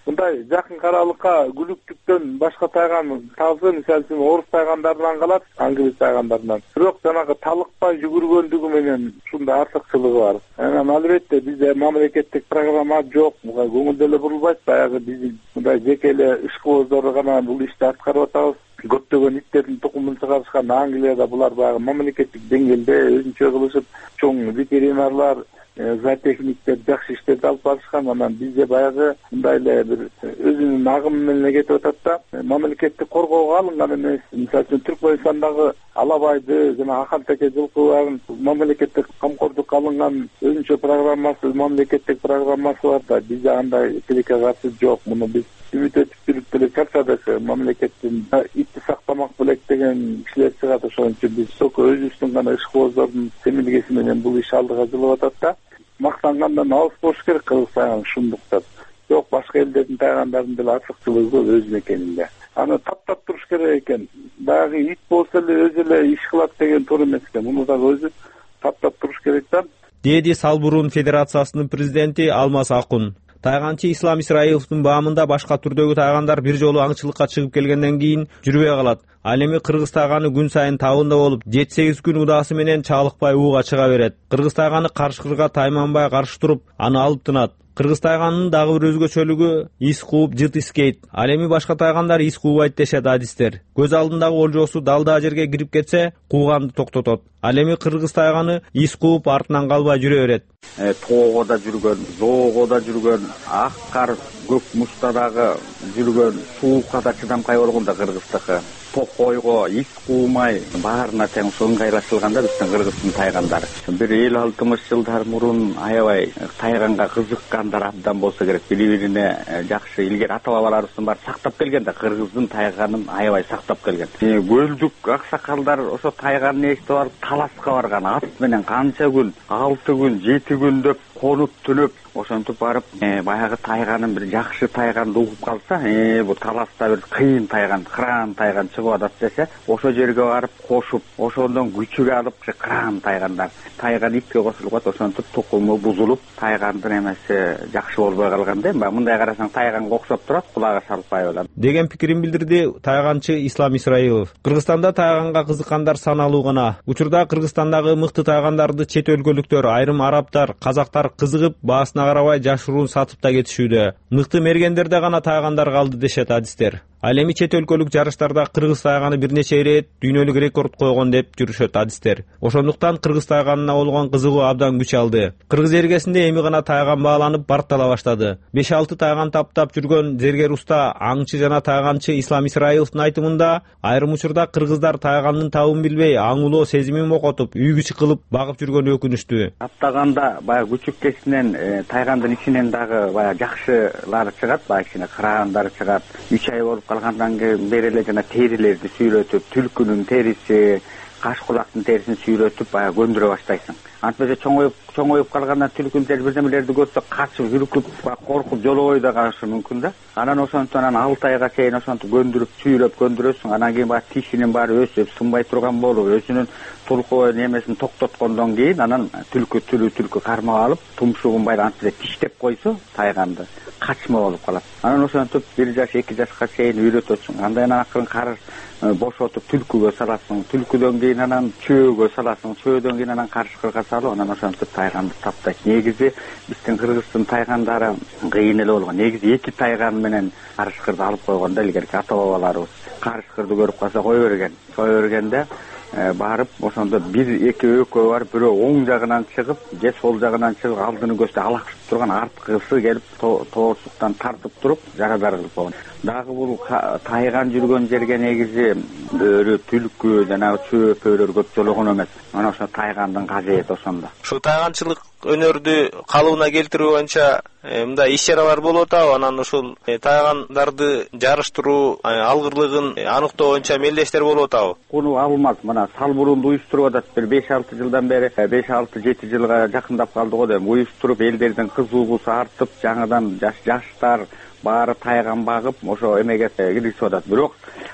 S18: мындай жакын аралыкка күлүктүктөн башка тайган тазы, мисалы үчүн орус тайгандарынан калат, англис тайгандарынан. Бирок жанагы талыкпай жүгүргөндүгү менен ушундай артыкчылыгы бар. Анан албетте бизде мамлекеттик программа жок, буга көңүл деле бурулбайт. Баягы биздин мындай жеке эле ишкыбыздар гана бул ишти аткарып атабыз. Көптөгөн иттердин тукумун чыгарышкан Англияда булар баягы мамлекеттик деңгээлде өзүнчө кылышып, чоң ветеринарлар, зоотехниктер жакшы иштерди алып барышкан. Анан бизде баягы мындай эле бир өзүнүн агымы менен кетип атат да, мамлекеттик коргоого алынган эмес. Мисалы үчүн Түркмөнстандагы алабайды жана Ахан теке жылкыларын мамлекеттик камкордукка алынган өзүнчө программасы, мамлекеттик программасы бар да, бизде андай тилекке каршы жок. Муну биз үмүт этип жүрүп деле чарчадык. Мамлекеттин итти сактамак белек деген кишилер чыгат, ошон үчүн биз только өзүбүздүн гана ишкыбыздардын семилгеси менен бул иш алдыга жылып атат да. Мактангандан алыс болуш керек Кыргыз тайганы шундуктап. Жок, башка элдердин тайгандарын деле артыкчылыгы өз мекенинде. Аны таптап туруш керек экен. Баягы ит болсо эле өзү эле иш кылат деген туура эмес экен. Муну дагы өзү таптап туруш керек да.
S17: Деди Салбурун Федерациясынын президенти Алмаз Акун. Тайганчы Ислам Исраиловдун баамында башка түрдөгү тайгандар бир жолу аңчылыкка чыгып келгенден кийин жүрбөй калат. Ал эми кыргыз тайганы күн сайын табында болуп, жети сегиз күн удаасы менен чалыкпай ууга чыга берет. Кыргыз тайганы карышкырга тайманбай каршы туруп, аны алып тынат. Кыргыз тайганынын дагы бир өзгөчөлүгү ис кууп жыт искейт. Ал эми башка тайгандар ис куубайт дешет адистер. Көз алдындагы олжосу далдаа жерге кирип кетсе, кууганды токтотот. Ал эми кыргыз тайганы ис кууп артынан калбай жүрө берет.
S19: Тоого да жүргөн, жоого да жүргөн, ак кар, көк мушта дагы жүргөн, суукка да чыдамкай болгон да кыргыздыкы. Токойго ис куумай баарына тең ыңгайлашылганда биздин кыргыздын тайгандары. Бир элүү алтымыш жылдар мурун аябай тайганга кызыккандар абдан болсо керек. Бири-бирине жакшы илгери ата-бабаларыбыздын бар сактап келген да, кыргыздын тайганын аябай сактап келген. Көлдүк аксакалдар ошо тайганын эстеп алып таласка барган, ат менен канча күн, алты күн, жети күн деп конуп түнөп, ошентип барып, баягы тайганын бир жакшы тайганды угуп калса, бул таласта бир кыйын тайган, кыран тайган чыгып атат десе, ошо жерге барып кошуп, ошондон күчүк алып, кыран тайгандар, тайган итке кошулуп атат, ошентип тукуму бузулуп, тайгандын эмеси жакшы болбой калганда, эми мындай карасаң тайганга окшоп турат, кулагы шалпай болот
S17: деген пикирин билдирди тайганчы Ислам Исраилов. Кыргызстанда тайганга кызыккандар саналуу гана. Учурда Кыргызстандагы мыкты тайгандарды чет өлкөлүктөр, айрым арабтар, казактар кызыгып, баасына карабай жашыруун сатып да кетишүүдө. Мыкты мергендерде гана тайгандар калды дешет адистер. Ал эми чет өлкөлүк жарыштарда кыргыз тайганы бир нече ирет дүйнөлүк рекорд койгон деп жүрүшөт адистер. Ошондуктан кыргыз тайганына болгон кызыгуу абдан күч алды. Кыргыз эргесинде эми гана тайган бааланып барктала баштады. беш алты тайган таптап жүргөн зергер уста, аңчы жана тайганчы Ислам Исраиловдун айтымында, айрым учурда кыргыздар тайганын табын билбей, аңылоо сезимин окотуп, үйгүчү кылып багып жүргөнү өкүнүштүү.
S19: Таптаганда баягы күчүккесинен тайгандын ичинен дагы баягы жакшылары чыгат, баягы кичине кыраандар чыгат. үч ай болуп калгандан кийин бери эле жана терилерди сүйрөтүп, түлкүнүн териси, каш кулактын терисин сүйрөтүп баягы көндүрө баштайсың. Антпесе чоңоюп чоңоюп калгандан түлкүнүн терisi бир нерселерди көрсө качып, жүрүп, коркуп жолобой да калышы мүмкүн да. Анан ошондон анан алты айга чейин ошентип көндүрүп, сүйрөп көндүрөсүң. Анан кийин баягы тишинин баары өсүп, сынбай турган болуп, өзүнүн тулку немесин токтоткондон кийин анан түлкү түрү түлкү кармап алып, тумшугун байлап антпесе тиштеп койсо тайганды качма болуп калат. Анан ошентип бир жаш, эки жашка чейин үйрөтөсүң. Андан акырын карыш бошотуп түлкүгө саласың, түлкүдөн кийин анан чөөгө саласың, чөөдөн кийин анан карышкырга салып, анан ошентип тайганды таптайт. Негизи биздин кыргыздын тайгандары кыйын эле болгон. Негизи эки тайган менен карышкырды алып койгон да илгерки ата-бабаларыбыз. Карышкырды көрүп калса кой берген. Кой бергенде барып ошондо бир эки өкөө бар, бирөө оң жагынан чыгып, же сол жагынан чыгып, алдыны көздө алаксып турган арткысы келип тоорсуктан тартып туруп жарадар кылып койгон. Дагы бул тайган жүргөн жерге негизи бөрү, түлкү жана чөөпөлөр көп жологон эмес. Мына ошо тайгандын кажети ошондо.
S20: Ушу тайганчылык өнөрдү калыбына келтирүү боюнча мындай иш-чаралар болуп атабы? Анан ушул тайгандарды жарыштыруу алгырлыгын аныктоо боюнча мелдештер болуп атабы?
S19: Куну алмаз, мына Салбурунду уюштуруп атат. Бир беш алты жылдан бери, беш алты жети жылга жакындап калды го деп уюштуруп, элдердин кызыгуусу артып, жаңыдан жаш жаштар баары тайган багып, ошо эмеге киргизип атат. Бирок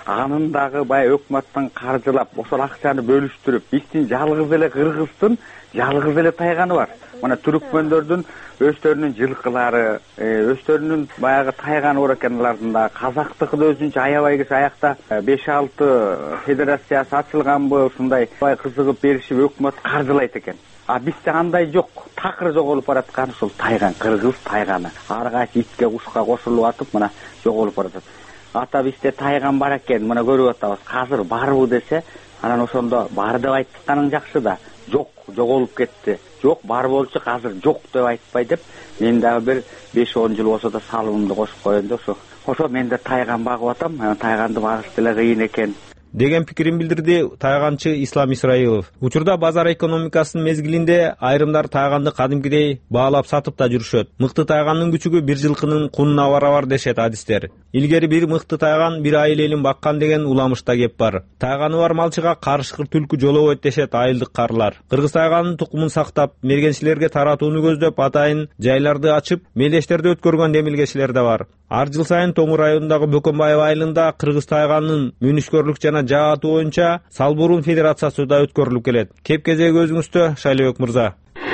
S19: анын дагы баягы өкмөттөн каржылап ошол акчаны бөлүштүрүп, биздин жалгыз эле Кыргыздын жалгыз эле тайганы бар. Мына түркмөндөрдүн өздөрүнүн жылкылары, өздөрүнүн баягы тайганы бар экен алардын да. Казактыкы да өзүнчө аябай киши аякта беш алты федерациясы ачылганбы, ушундай бай кызыгып беришип өкмөт каржылайт экен. А бизде андай жок. Такыр жоголуп бараткан ушул тайган, Кыргыз тайганы. Ар кайсы итке, кушка кошулуп атып, мына жоголуп баратат. Ата бизде тайган бар экен, мына көрүп атабыз. Азыр барбы десе, анан ошондо бар деп айтканың жакшы да. Жок, жоголуп кетти. Жок, бар болчу, азыр жок деп айтпай деп, мен дагы бир беш он жыл болсо да салымымды кошуп коеюн деп ошо. Ошо мен да тайган багып атам, тайганды багыш деле кыйын экен
S17: деген пикирин билдирди тайганчы Ислам Исраилов. Учурда базар экономикасынын мезгилинде айрымдар тайганды кадимкидей баалап сатып да жүрүшөт. Мыкты тайгандын күчүгү бир жылкынын кунуна барабар дешет адистер. Илгери бир мыкты тайган бир айлелин баккан деген уламышта кеп бар. Тайганы бар малчыга карышкыр түлкү жолобойт дешет айылдык карлар. Кыргыз тайганын тукумун сактап, мергенчилерге таратууну көздөп атайын жайларды ачып, мелдештерди өткөргөн демилгечилер да бар. Ар жыл сайын Тоңу районундагы Бөкөнбаев айылында Кыргыз тайганынын мүнүшкөрлүк жана жаатуу боюнча Салбурун федерациясы да өткөрүлүп келет. Кеп кезеги өзүңүздө, Шайлебек мырза.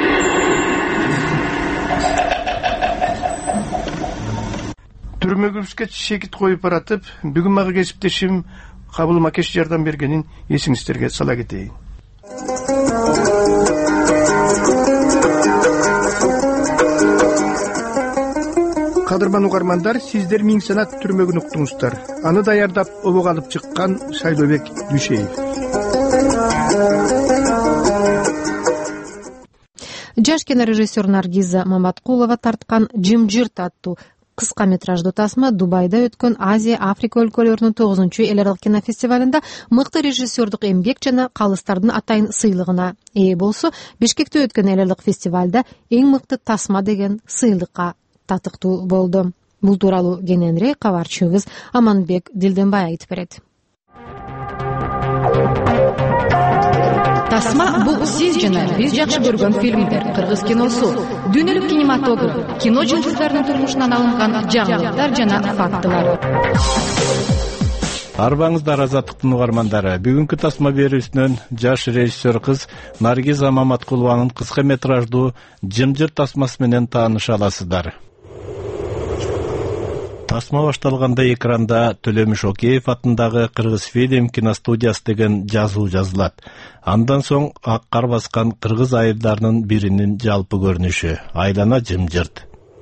S2: Түрмөгүбүзгө шекит коюп баратып, бүгүн мага кесиптешим Кабыл Макеш жардам бергенин эсиңиздерге сала кетейин. Кадырман угармандар, сиздер Миң санат түрмөгүн уктуңуздар. Аны даярдап, обого алып чыккан Шайлебек Дүйшеев.
S1: Жаш кинорежиссер Наргиза Маматкулова тарткан «Жымжырт» аттуу кыска метраждуу тасма Дубайда өткөн Азия Африка өлкөлөрүнүн тогузунчу эл аралык кинофестивалында мыкты режиссердук эмгек жана калыстардын атайын сыйлыгына ээ болсо, Бишкекте өткөн эл аралык фестивалда эң мыкты тасма деген сыйлыкка татыктуу болду. Бул тууралуу кененирээк кабарчыбыз Аманбек Дилденбай айтып берет. Тасма — бул сиз жана биз жакшы көргөн фильмдер, кыргыз киносу, дүйнөлүк кинематограф, кино жылдыздарынын турмушунан алынган жаңылыктар жана фактылар.
S9: Арбаңыздар Азаттыктын угармандары. Бүгүнкү тасма берүүсүнөн жаш режиссер кыз Наргиза Маматкулованын кыска метраждуу «Жымжырт» тасмасы менен тааныша аласыздар. Тасма башталганда экранда Төлөмүш Океев атындагы Кыргыз фильм киностудиясы деген жазуу жазылат. Андан соң ак кар баскан кыргыз айылдарынын биринин жалпы көрүнүшү, айлана жымжырт.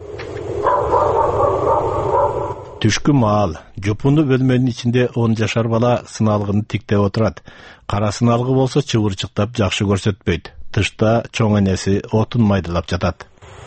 S9: Түшкү маал, жупуну бөлмөнүн ичинде он жашар бала сыналгыны тиктеп отурат. Кара сыналгы болсо чыбырчыктап жакшы көрсөтпөйт. Тышта чоң энеси отун майдалап жатат.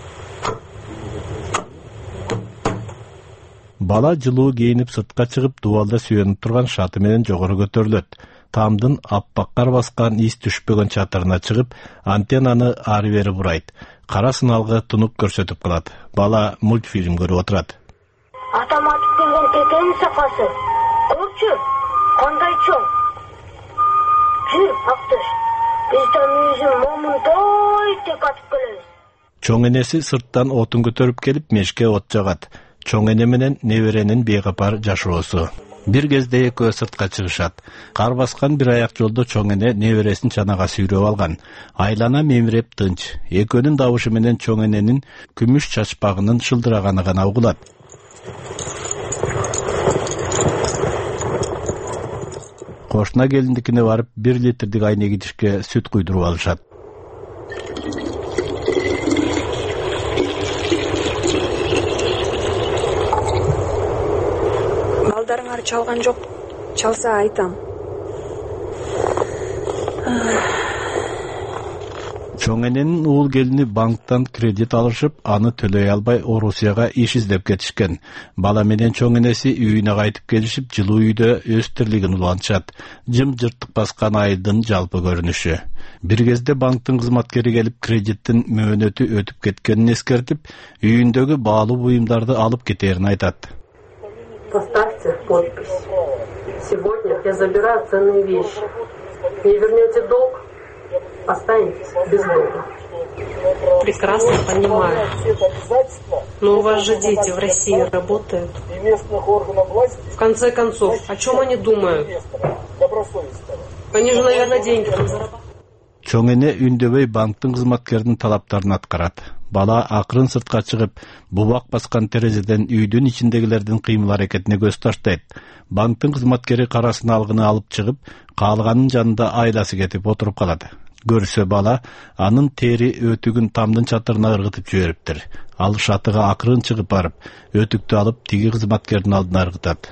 S9: Бала жылуу кийинип сыртка чыгып, дубалда сүйөнүп турган шаты менен жогору көтөрүлөт. Тамдын аппак кар баскан из түшпөгөн чатырына чыгып, антеннаны ары бери бурайт. Кара сыналгы тунуп көрсөтүп калат. Бала мультфильм көрүп отурат.
S21: Атам атып келген текенин сапасы. Көрчү, кандай чоң. Жүр, Актөш. Бизден үйүзүн момун той тек атып келебиз.
S9: Чоң энеси сырттан отун көтөрүп келип, мешке от жагат. Чоң эне менен неберенин бейкапар жашоосу. Бир кезде экөө сыртка чыгышат. Кар баскан бир аяк жолдо чоң эне небересин чанага сүйрөп алган. Айлана мемиреп тынч. Экөөнүн добушу менен чоң эненин күмүш чачпагынын шылдыраганы гана угулат. Кошуна келиндикине барып бир литрдик айнек идишке сүт куйдуруп алышат.
S22: Балдарыңар чалган жок. Чалса айтам.
S9: Чоң эненин уул келини банктан кредит алышып, аны төлөй албай Орусияга иш издеп кетишкен. Бала менен чоң энеси үйүнө кайтып келишип, жылуу үйдө өз тирлигин улантышат. Жымжырттык баскан айылдын жалпы көрүнүшү. Бир кезде банктын кызматкери келип, кредиттин мөөнөтү өтүп кеткенин эскертип, үйүндөгү баалуу буюмдарды алып кетерин айтат.
S23: Поставьте подпись. Сегодня я забираю ценные вещи. Не вернете долг, поставить без долга. Прекрасно понимаю. Но у вас же дети в России работают. В конце концов, о чем они думают? Они же, наверное, деньги там зарабатывают.
S9: Чоң эне үндөбөй банктын кызматкеринин талаптарын аткарат. Бала акырын сыртка чыгып, бубак баскан терезеден үйдүн ичиндегилердин кыймыл аракетине көз таштайт. Банктын кызматкери карасын алгыны алып чыгып, каалганын жанында айласы кетип отуруп калат. Көрсө бала анын тери өтүгүн тамдын чатырына ыргытып жибериптир. Ал шатыга акырын чыгып барып, өтүктү алып тиги кызматкердин алдына ыргытат.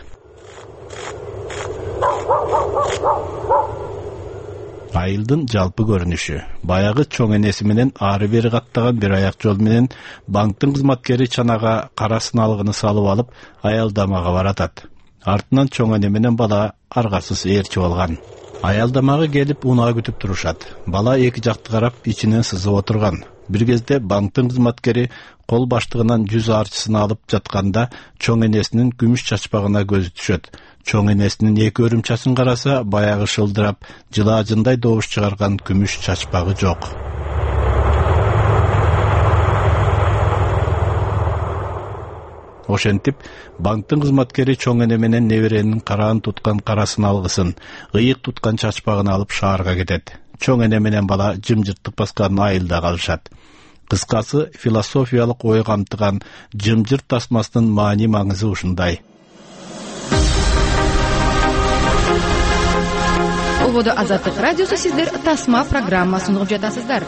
S9: Айылдын жалпы көрүнүшү. Баягы чоң энеси менен ары бери каттаган бир аяк жол менен банктын кызматкери чанага карасын алгыны салып алып, аялдамага баратат. Артынан чоң эне менен бала аргасыз ээрчип алган. Аялдамага келип унаа күтүп турушат. Бала эки жакты карап ичинен сызып отурган. Бир кезде банктын кызматкери кол баштыгынан жүз арчысын алып жатканда чоң энесинин күмүш чачпагына көзү түшөт. Чоң энесинин эки өрүм чачын караса, баягы шылдырап, жылаажындай добуш чыгарган күмүш чачпагы жок. Ошентип, банктын кызматкери чоң эне менен неберенин караан туткан карасын алгысын, ыйык туткан чачпагын алып шаарга кетет. Чоң эне менен бала жымжырттык баскан айылда калышат. Кыскасы, философиялык ой камтыган жымжырт тасмасынын маани маңызы ушундай.
S1: Ободо Азаттык радиосу сиздер тасма программасын угуп жатасыздар.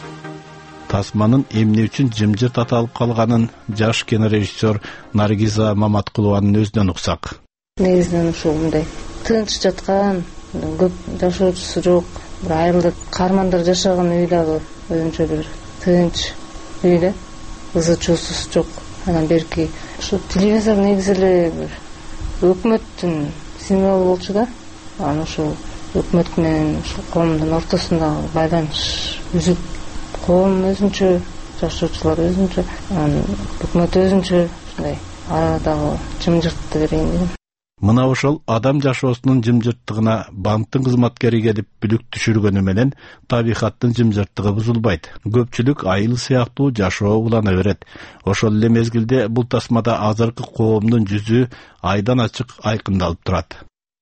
S9: Тасманын эмне үчүн жымжырт аталып калганын жаш кинорежиссер Наргиза Маматкулованын өзүнөн уксак.
S3: Негизинен ушул мындай тынч жаткан, көп жашоочусу жок, бир айылдык каармандар жашаган үй дагы өзүнчө бир тынч үй да, ызы чуусуз жок. Анан берки ушу телевизор негизи эле бир өкмөттүн символу болчу да. Анан ушул өкмөт менен ушул коомдун ортосундагы байланыш үзүп, коом өзүнчө, жашоочулар өзүнчө, анан өкмөт өзүнчө ушундай арадагы жымжыртты берейин дегем.
S9: Мына ошол адам жашоосунун жымжырттыгына банктын кызматкери келип бүлүк түшүргөнү менен табигаттын жымжырттыгы бузулбайт. Көпчүлүк айыл сыяктуу жашоо улана берет. Ошол эле мезгилде бул тасмада азыркы коомдун жүзү айдан ачык айкындалып турат.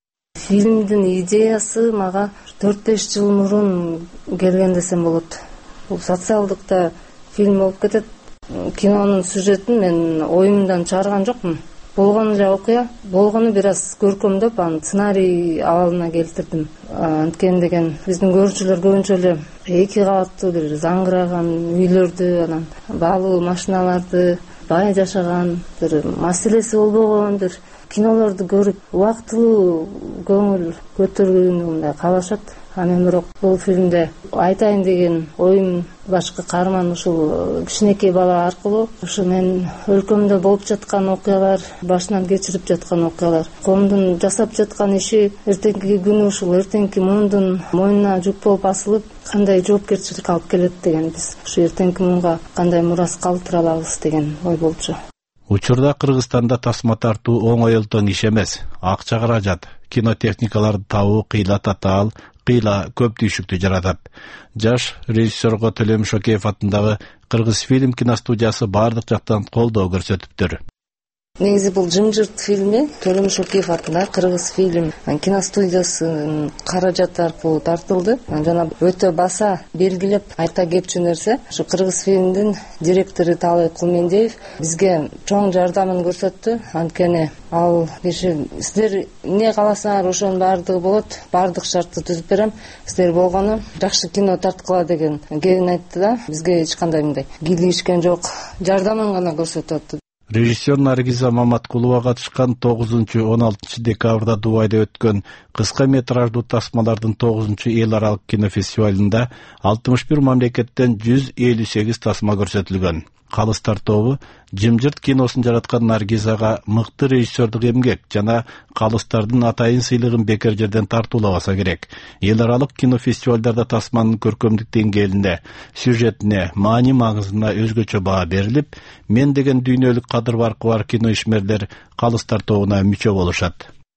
S3: Фильмдин идеясы мага төрт-беш жыл мурун келген десем болот. Бул социалдыкта фильм болуп кетет. Кинонун сюжетин мен оюмдан чыгарган жокмун. Болгону жа окуя, болгону бир аз көркөмдөп, анын сценарий абалына келтирдим. Анткени деген биздин көрүүчүлөр көбүнчө эле эки кабаттуу бир заңгыраган үйлөрдү, анан баалуу машиналарды, бай жашаган, бир маселеси болбогон бир кинолорду көрүп, убактылуу көңүл көтөргөнү мындай каалашат. Анан бирок бул фильмде айтайын деген оюм башкы каарман ушул кичинекей бала аркылуу ушу мен өлкөмдө болуп жаткан окуялар, башынан кечирип жаткан окуялар, коомдун жасап жаткан иши эртеңки күнү ушул эртеңки муундун мойнуна жүк болуп асылып, кандай жоопкерчилик алып келет деген, биз ушу эртеңки муунга кандай мурас калтыра алабыз деген ой болчу.
S9: Учурда Кыргызстанда тасма тартуу оңой элтең иш эмес. Акча каражат, кинотехникаларды табуу кыйла татаал, кыйла көп түйшүктү жаратат. Жаш режиссерго Төлөм Шокеев атындагы Кыргыз фильм киностудиясы бардык жактан колдоо көрсөтүптүр.
S3: Негизи бул жымжырт фильми Төлөм Шокеев атындагы Кыргыз фильм киностудиясынын каражаты аркылуу тартылды. Жана өтө баса белгилеп айта кетчү нерсе, ушу Кыргыз фильмдин директору Таалай Кулмендеев бизге чоң жардамын көрсөттү. Анткени ал киши сиздер эмне кааласаңар ошонун баардыгы болот, баардык шартты түзүп берем, сиздер болгону жакшы кино тарткыла деген кеңешин айтты да, бизге эч кандай мындай кийлигишкен жок, жардамын гана көрсөтүп атты.
S9: Режиссер Наргиза Маматкулова катышкан тогузунчу он алтынчы декабрда Дубайда өткөн кыска метраждуу тасмалардын тогузунчу эл аралык кинофестивалында алтымыш бир мамлекеттен жүз элүү сегиз тасма көрсөтүлгөн. Калыстар тобу жымжырт киносун жараткан Наргизага мыкты режиссердук эмгек жана калыстардын атайын сыйлыгын бекер жерден тартуулабаса керек. Эл аралык кинофестивалдарда тасманын көркөмдүк деңгээлинде, сюжетине, маани маңызына өзгөчө баа берилип, мен деген дүйнөлүк кадыр баркы бар кино ишмерлер калыстар тобуна мүчө болушат.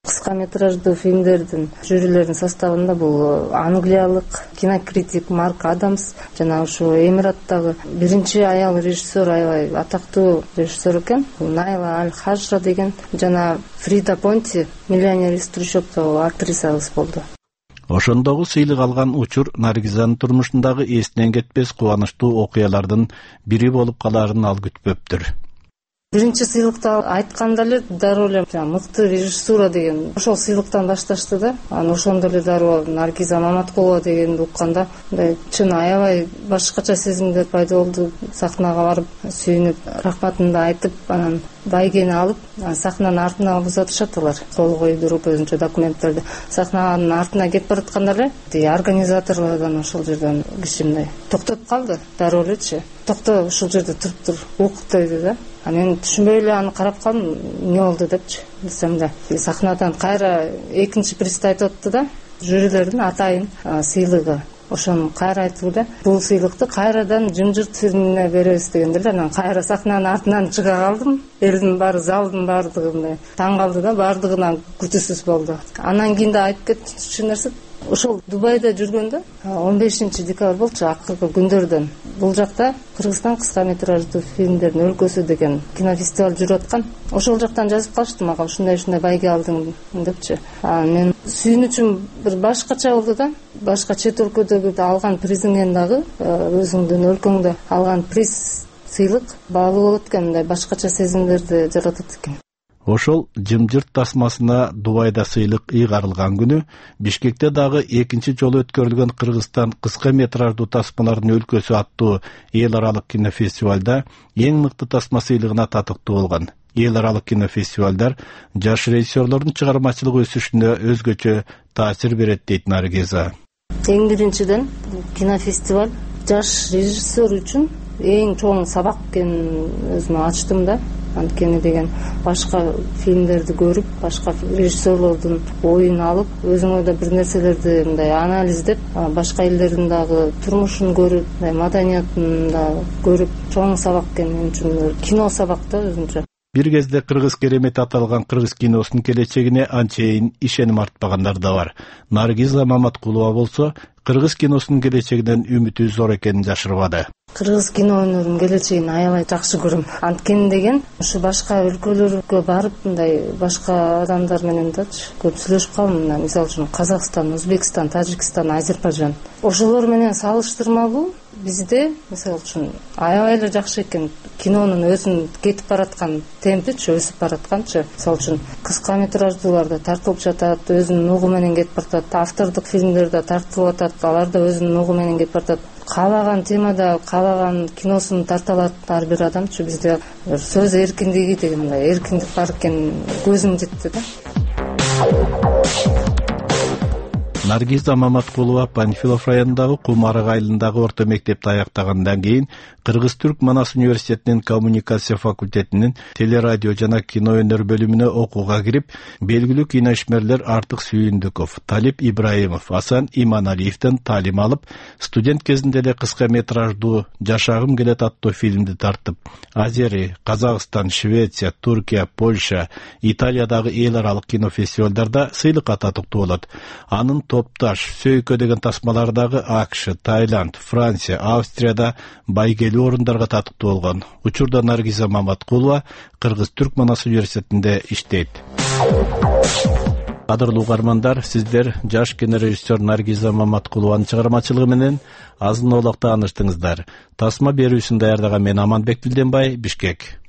S3: кыска метраждуу фильмдердин жюрилеринин составында бул англиялык кинокритик Марк Адамс жана ушу Эмираттагы биринчи аял режиссер, аябай атактуу режиссер экен, Найла Аль-Хажра деген, жана Фрида Понти, Миллионер из трущобдогу актрисабыз болду.
S9: Ошондогу сыйлык алган учур Наргизанын турмушундагы эсинен кетпес кубанычтуу окуялардын бири болуп калаарын ал күтпөптүр.
S3: Биринчи сыйлыкты айтканда эле дароо эле мыкты режиссура деген ошол сыйлыктан башташты да. Анан ошондо эле дароо Наргиза Маматкулова дегенди укканда мындай чын аябай башкача сезимдер пайда болду. Сахнага барып сүйүнүп, рахматымды айтып, анан байгени алып, сахнанын артына узатышат алар. Кол койдуруп өзүнчө документтерди. Сахнанын артына кетип баратканда эле организаторлордон ошол жерден киши мындай токтоп калды. Дароо элечи. Токто, ушул жерде туруп тур, укуп деди да. А мен түшүнбөй эле аны карап калдым, эмне болду депчи. Десем да, сахнадан кайра экинчи призди айтып атты да, жюрилердин атайын сыйлыгы. Ошону кайра айтты да, бул сыйлыкты кайрадан Жымжырт фильмине беребиз дегенде эле, анан кайра сахнанын артынан чыга калдым. Элдин баары, залдын баардыгы мындай таң калды да, баардыгынан күтүүсүз болду. Анан кийин да айтып кетчү нерсе, ошол Дубайда жүргөндө он бешинчи декабрь болчу, акыркы күндөрдөн. Бул жакта Кыргызстан кыска метраждуу фильмдердин өлкөсү деген кинофестиваль жүрүп аткан. Ошол жактан жазып калышты мага, ушундай-ушундай байге алдың депчи. Мен сүйүнүчүм бир башкача болду да. Башка чет өлкөдөгү алган призиңен дагы өзүңдүн өлкөңдө алган приз, сыйлык баалуу болот экен, мындай башкача сезимдерди жаратат экен.
S9: Ошол Жымжырт тасмасына Дубайда сыйлык ыйгарылган күнү Бишкекте дагы экинчи жолу өткөрүлгөн Кыргызстан кыска метраждуу тасмалардын өлкөсү аттуу эл аралык кинофестивалда эң мыкты тасма сыйлыгына татыктуу болгон. Эл аралык кинофестивалдар жаш режиссерлордун чыгармачылык өсүшүнө өзгөчө таасир берет дейт Наргиза.
S3: Эң биринчиден кинофестиваль жаш режиссер үчүн эң чоң сабак экенин өзүмө ачтым да. Анткени деген башка фильмдерди көрүп, башка режиссерлордун оюн алып, өзүңө да бир нерселерди мындай анализдеп, башка элдердин дагы турмушун көрүп, маданиятын да көрүп, чоң сабак экен мен үчүн, кино сабак да өзүнчө.
S9: Бир кезде кыргыз керемети аталган кыргыз киносунун келечегине анчейин ишеним артпагандар да бар. Наргиза Маматкулова болсо кыргыз киносунун келечегинен үмүтү зор экенин жашырбады.
S3: Кыргыз кино өнөрүнүн келечегин аябай жакшы көрөм. Анткени деген ушу башка өлкөлөргө барып, мындай башка адамдар менен дачы көп сүйлөшүп калдым. Мисалы үчүн Казакстан, Өзбекстан, Тажикстан, Азербайжан. Ошолор менен салыштырмалуу бизде мисалы үчүн аябай эле жакшы экен. Кинонун өзүнүн кетип бараткан темпичи, өсүп баратканчы. Мисалы үчүн кыска метраждууларда тартылып жатат, өзүнүн нугу менен кетип баратат. Автордук фильмдерде тартылып атат, алар да өзүнүн нугу менен кетип баратат. Каалаган темада, каалаган киносун тарта алат ар бир адамчы. Бизде сөз эркиндиги деген мындай эркиндик бар экен, көзүм жетти да.
S9: Наргиза Маматкулова Панфилов районундагы Кумарык айылындагы орто мектепти аяктагандан кийин Кыргыз-Түрк Манас университетинин коммуникация факультетинин телерадио жана кино өнөр бөлүмүнө окууга кирип, белгилүү киноишмерлер Артык Сүйүндүков, Талип Ибраимов, Асан Иманалиевден таалим алып, студент кезинде эле кыска метраждуу Жашагым келет аттуу фильмди тартып, Азери, Казакстан, Швеция, Туркия, Польша, Италиядагы эл аралык кинофестивалдарда сыйлыкка татыктуу болот. Анын Топташ, Сөйкө деген тасмалардагы АКШ, Таиланд, Франция, Австрияда байгелүү орундарга татыктуу болгон. Учурда Наргиза Маматкулова Кыргыз-Түрк Манас университетинде иштейт. Кадырлуу угармандар, сиздер жаш кинорежиссер Наргиза Маматкулованын чыгармачылыгы менен азын оолак тааныштыңыздар. Тасма берүүсүн даярдаган мен Аманбек Билденбай, Бишкек.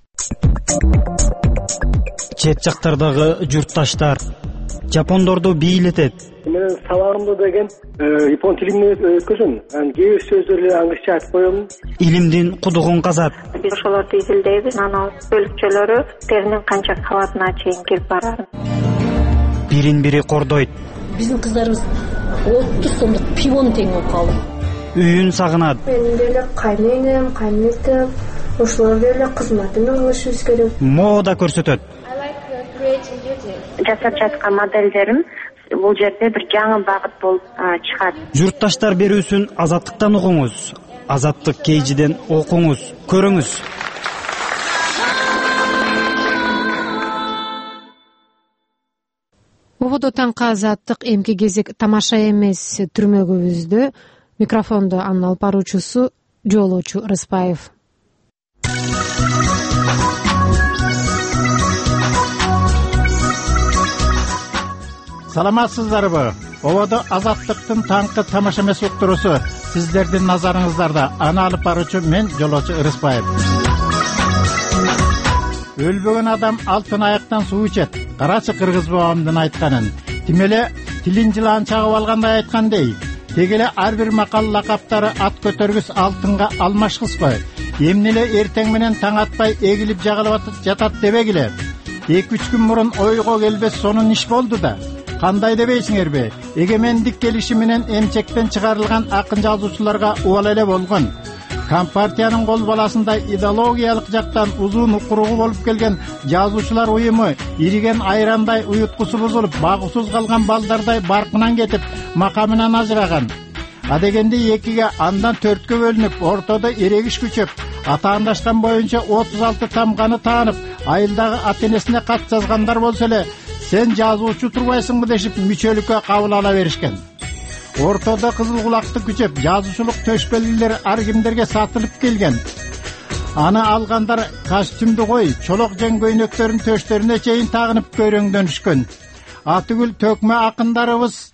S4: Чет жактардагы журтташтар жапондорду бийлетет.
S5: Мен сабагымды деген япон тилинде өткөзөм. Анан кээ бир сөздөрдү англисче айтып коем.
S4: Илимдин кудугун казат.
S6: Биз ошолорду изилдейбиз. Анан бөлүкчөлөрү теринин канча кабатына чейин кирип барат.
S4: Бирин-бири кордойт.
S24: Биздин кыздарыбыз отуз сомдук пивону тең болуп калды.
S4: Үйүн сагынат.
S24: Менин деле кайненем, кайненем, ошолор деле кызматымды кылышыбыз керек.
S4: Мода көрсөтөт.
S6: Жасап жаткан моделдерим бул жерде бир жаңы багыт болуп чыгат.
S4: Журтташтар берүүсүн Азаттыктан угуңуз. Азаттык кейжиден окуңуз, көрүңүз.
S1: жогодо таңкы азаттык эмки кезек тамаша эмес түрмөгүбүздө. Микрофондо анын алып баруучусу Жолоочу Рыспаев.
S7: Саламатсыздарбы? Ободо азаттыктын таңкы тамаша эмес уктуруусу сиздердин назарыңыздарда. Аны алып баруучу мен Жолоочу Рыспаев. Өлбөгөн адам алтын аяктан суу ичет. Карачы кыргыз бабамдын айтканын. Тимеле тилин жылан чагып алгандай айткандай. Тегеле ар бир макал лакаптары ат көтөргүс алтынга алмашкызбы. Эмнеле эртең менен таң атпай эгилип жагалап жатат дебегиле. эки үч күн мурун ойго келбес сонун иш болду да. Кандай дебейсиңерби? Эгемендик келиши менен эмчектен чыгарылган акын жазуучуларга убал эле болгон. Компартиянын кол баласындай идеологиялык жактан узун укуругу болуп келген жазуучулар уюму ириген айрандай уюткусу бузулуп, багусуз калган балдардай баркынан кетип, макамынан ажыраган. Адегенде экиге, андан төрткө бөлүнүп, ортодо эрегиш күчөп, атаандашкан боюнча отуз алты тамганы таанып, айылдагы ата-энесине кат жазгандар болсо эле, сен жазуучу турбайсыңбы дешип мүчөлүккө кабыл ала беришкен. Ортодо кызыл кулакты күчөп, жазуучулук төшпелгилери ар кимдерге сатылып келген. Аны алгандар костюмду кой, чолок жең көйнөктөрүн төштөрүнө чейин тагынып көрөңдөнүшкөн. Атүгүл төкмө акындарыбыз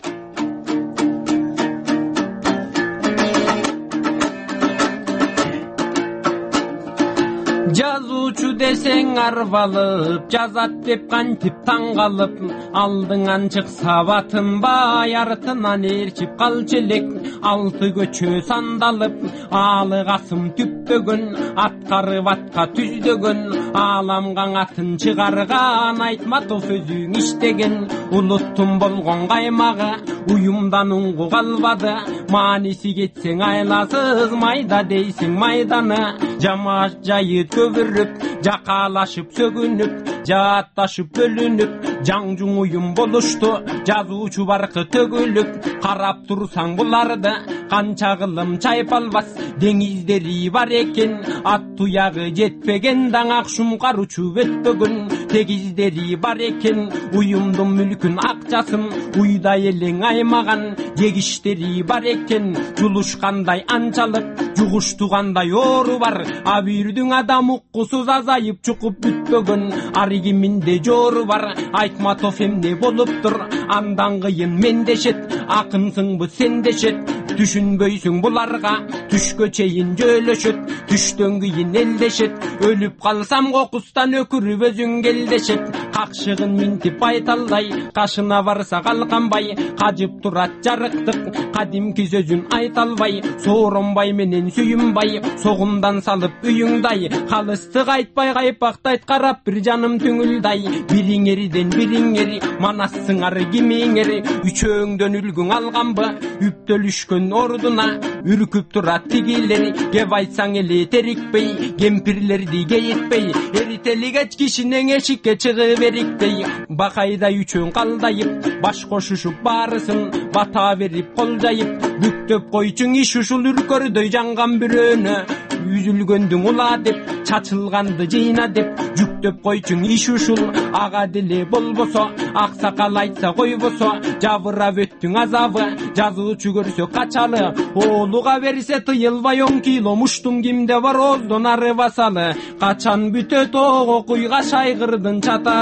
S8: жазуучу десең арбалып, жазат деп кантип таң калып, алдыңан чыкса батынбай, артынан ээрчип калчу элек, алты көчө сандалып, алыгасым түптөгөн, аткарып атка түздөгөн, ааламга атын чыгарган, Айтматов өзүң иштеген, улуттун болгон каймагы, уюмдан уңгу калбады, мааниси кетсең айласыз, майда дейсиң майданы, жамаат жайы көбүрүп, жакалашып сөгүнүп, жаатташып бөлүнүп, жаң жуң уюм болушту, жазуучу баркы төгүлүп, карап турсаң буларды, канча кылым чайпалбас, деңиздери бар экен, ат туягы жетпеген, даңак шумкар учуп өтпөгөн, тегиздери бар экен, уюмдун мүлкүн акчасын, уйдай элең аймаган, жегиштери бар экен, жулушкандай анчалык, жугуштугандай оору бар, абийирдин адам уккусуз азайып чукуп бүтпөгөн, ар киминде жоору бар, Айтматов эмне болуптур, андан кыйын мен дешет, акынсыңбы сен дешет, түшүнбөйсүң буларга, түшкө чейин жөөлөшөт, түштөн кийин элдешет, өлүп калсам кокустан өкүрүп өзүң кел дешет, какшыгын минтип айталдай, кашына барса калканбай, кажып турат жарыктык, кадимки сөзүн айта албай, сооронбай менен сүйүнбай, согундан салып үйүңдай, калыстык айтпай кайпактайт карап бир жаным түңүлдай, бириңерден бириңери, манассыңар кимиңери, үчөөңдөн үлгүң алганбы, үптөлүшкөн ордуна, үркүп турат тигилери, кеп айтсаң эле терикпей, кемпирлерди кейитпей, эрителигеч кишинең эшикке чыгып эрикпей, бакайдай үчөөң калдайып, баш кошушуп баарысын, бата берип кол жайып, бүктөп койчуң иш ушул үркөрдөй жанган бирөөнө, үзүлгөндүң ула деп, чачылганды жыйна деп, жүктөп койчуң иш ушул, ага деле болбосо, аксакал айтса койбосо, жабырап өттүң азабы, жазуучу көрсө качалы, оолуга берсе тыйылбай он кило муштуң кимде бар оздон ары басалы, качан бүтөт ого куйга шайгырдын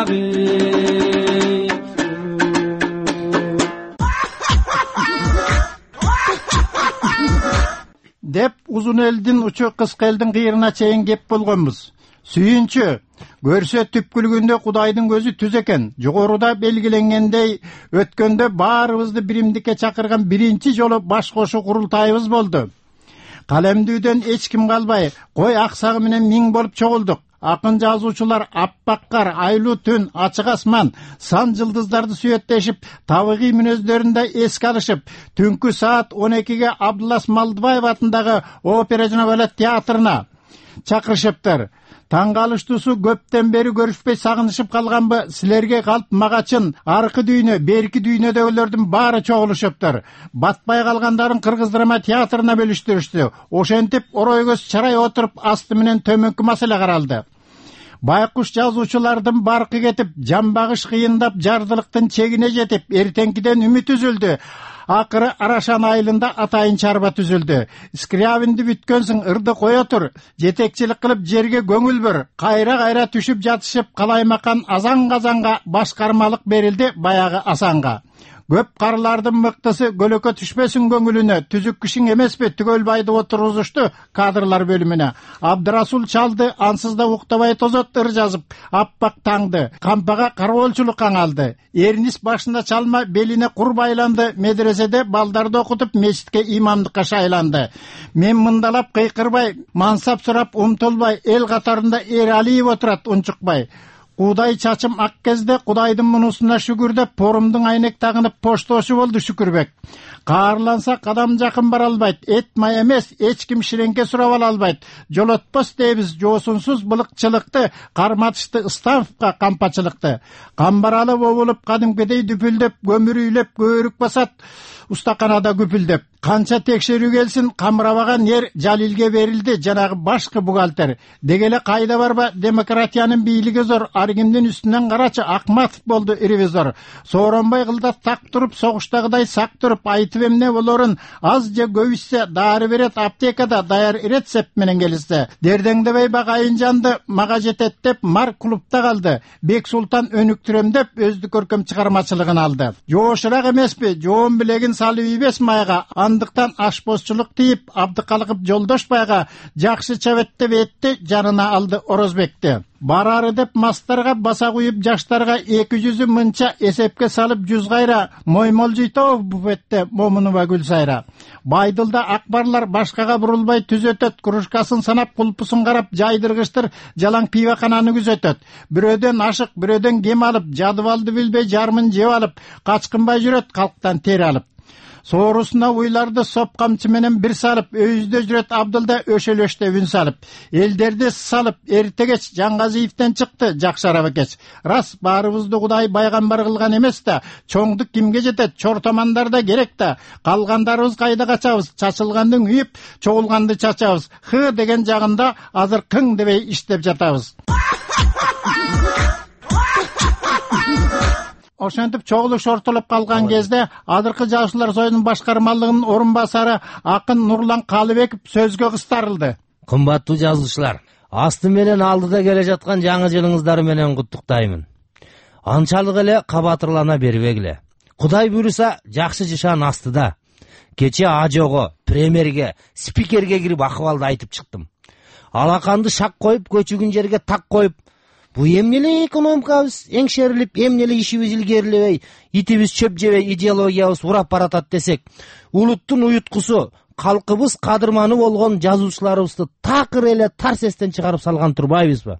S8: чатагы.
S7: Деп узун элдин учу кыска элдин кыйырына чейин кеп болгонбуз. Сүйүнчү, көрсө түпкүлгүндө Кудайдын көзү түз экен. Жогоруда белгиленгендей, өткөндө баарыбызды биримдикке чакырган биринчи жолу баш кошу курултайыбыз болду. Калемдүүдөн эч ким калбай, кой аксагы менен миң болуп чогулдук. Акын жазуучулар аппаккар, айлуу түн, ачык асман, сан жылдыздарды сүйөттешип, табигый мүнөздөрүндө эске алышып, түнкү саат он экиге Абдуллас Малдыбаев атындагы опера жана балет театрына чакырышыптыр. Таң калыштуусу, көптөн бери көрүшпөй сагынышып калганбы, силерге калп магачын, аркы дүйнө, берки дүйнөдөгүлөрдүн баары чогулушуптур. Батпай калгандарын Кыргыз драма театрына бөлүштүрүштү. Ошентип орой көз чарай отуруп, асты менен төмөнкү маселе каралды. Байкуш жазуучулардын баркы кетип, жамбагыш кыйындап, жардылыктын чегине жетип, эртеңкиден үмүт үзүлдү. Акыры Арашан айылында атайын чарба түзүлдү. Скрябинди бүткөнсүң, ырды кое тур. Жетекчилик кылып жерге көңүл бөр. Кайра-кайра түшүп жатышып, калаймакан азан-казанга башкармалык берилди баягы Асанга. Көп карлардын мыктысы көлөкө түшпөсүн көңүлүнө, түзүк кишиң эмеспи, Түгөлбайды отургузушту кадрlar бөлүмүнө. Абдырасул чалды, ансыз да уктабай тозот ыр жазып, аппак таңды. Кампага кароолчулук каңалды. Эрнис башында чалма, белине кур байланды. Медреседе балдарды окутуп, мечитке имамдыкка шайланды. Мен мындалап кыйкырбай, мансап сурап умтулбай, эл катарында Эралиев отурат унчукпай. Кудай чачым ак кезде Кудайдын мунусуна шүгүрдөп, порумдун айнек тагынып поштоочу болду Шүкүрбек. Каарланса кадам жакын бара албайт, эт май эмес, эч ким ширеңке сурап ала албайт. Жолотпос дейбиз жоосунсуз былыкчылыкты, карматышты Ыстамовго кампачылыкты. Камбаралы болуп кадимкидей дүпүлдөп, көмүр үйлөп, көөрүк басат устаканада күпүлдөп. Канча текшерүү келсин, камырабаган ер Жалилге берилди, жанагы башкы бухгалтер. Дегеле кайда барба, демократиянын бийлиги зор, аргимдин үстүнөн карачы, Акматов болду ревизор. Сооронбай кылда так туруп, согуштагыдай сак туруп, айтып эмне болорун аз же көп ичсе, дары берет аптекада, даяр рецепт менен келишсе. Дердеңдебей Багайынжанды мага жетет деп, мар клубта калды. Бек Султан өнүктүрөм деп, өздүк көркөм чыгармачылыгын алды. Жоошураак эмеспи, жоон билегин салып ийбес майга, андыктан ашпозчулук тийип, Абдыкалыков Жолдош байга жакшы чабеттеп этти, жанына алды Орозбекти. Барары деп мастарга баса куюп, жаштарга эки жүзү мынча эсепке салып жүз кайра, Моймол Жыйтоов буфетте Момунова Гүлсайра. Байдылда акбарлар башкага бурулбай түзөтөт, кружкасын санап, кулпусун карап, жайдыргычтыр жалаң пивакананы күзөтөт. Бирөөдөн ашык, бирөөдөн кем алып, жадыбалды билбей жармын жеп алып, качкынбай жүрөт калктан тери алып. Соорусуна уйларды соп камчы менен бир салып, өйүздө жүрөт Абдылда өшөлөштө үн салып. Элдерди салып, эртегеч Жаңгазиевден чыкты жакшы арабакеч. Рас, баарыбызды Кудай пайгамбар кылган эмес да, чоңдук кимге жетет, чортомандарда керек да. Калгандарыбыз кайда качабыз, чачылгандың үйүп, чогулганды чачабыз. Хы деген жагында азыр кың дебей иштеп жатабыз. Ошентип чогулук шортулуп калган кезде Адыркы Жазуучулар союзунун башкармалыгынын орун басары акын Нурлан Калыбеков сөзгө кыстарылды.
S10: Кымбаттуу жазуучулар, асты менен алдыда келе жаткан жаңы жылыңыздар менен куттуктаймын. Анчалык эле кабатырлана бербегиле. Кудай буйруса, жакшы жышан астыда. Кече ажого, премьерге, спикерге кирип акыбалды айтып чыктым. Алаканды шак коюп, көчүгүн жерге так коюп, бу эмнеле экономикабыз эңшерилип, эмнеле ишибиз илгерилебей, итибиз чөп жебей, идеологиябыз урап баратат десек, улуттун уюткусу, калкыбыз кадырманы болгон жазуучуларыбызды такыр эле тарс эстен чыгарып салган турбайбызбы?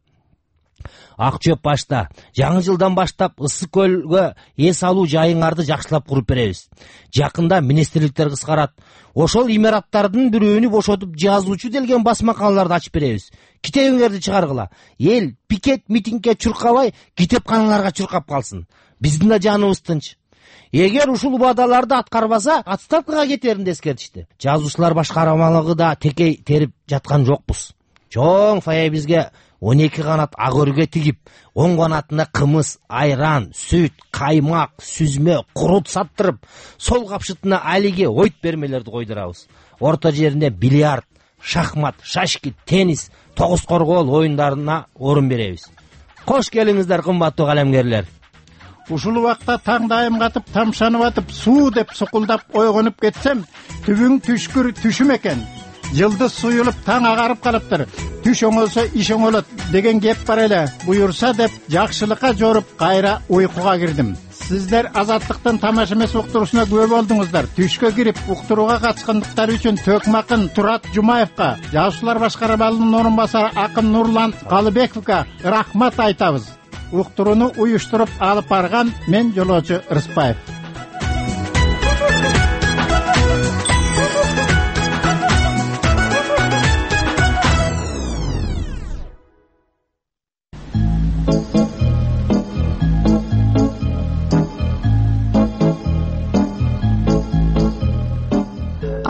S10: Ак чөп башта, жаңы жылдан баштап Ысык көлгө эс алуу жайыңарды жакшылап куруп беребиз. Жакында министрликтер кыскарат. Ошол имараттардын бирөөнү бошотуп, жазуучу делген басмаканаларды ачып беребиз. Китебиңерди чыгаргыла. Эл пикет митингге чуркабай, китепканаларга чуркап калсын. Биздин да жаныбыз тынч. Эгер ушул убадаларды аткарбаса, отставкага кетерин эскертишти. Жазуучулар башкармалыгы да текей терип жаткан жокпуз. Чоң фая бизге он эки канат ак өргө тигип, он канатына кымыз, айран, сүт, каймак, сүзмө, курут саттырып, сол капшытына алиге ойт бермелерди койдурабыз. Орто жерине бильярд, шахмат, шашки, теннис, тогуз коргоол оюндарына орун беребиз. Кош келиңиздер, кымбаттуу калемгерлер.
S7: Ушул убакта таң дайым катып, тамшанып атып, суу деп сукулдап ойгонуп кетсем, түбүң түшкүр түшүм экен. Жылдыз суюлуп, таң агарып калыптыр. Түш оңолсо иш оңолот деген кеп бар эле. Буюрса деп жакшылыкка жоруп, кайра уйкуга кирдим. Сиздер Азаттыктын тамаша эмес уктуруусуна күбө болдуңуздар. Түшкө кирип, уктурууга катышкандыктары үчүн Төкмакын Турат Жумаевга, Жазуучулар башкармалыгынын орун басары акын Нурлан Калыбековго рахмат айтабыз. Уктурууну уюштуруп алып барган мен жолоочу Рыспаев.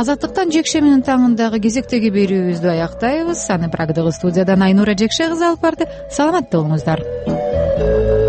S1: азаттыктан жекшеминин таңындагы кезектеги берүүбүздү аяктайбыз. Аны Прагдагы студиядан Айнура Жекше кызы алып барды. Саламатта болуңуздар.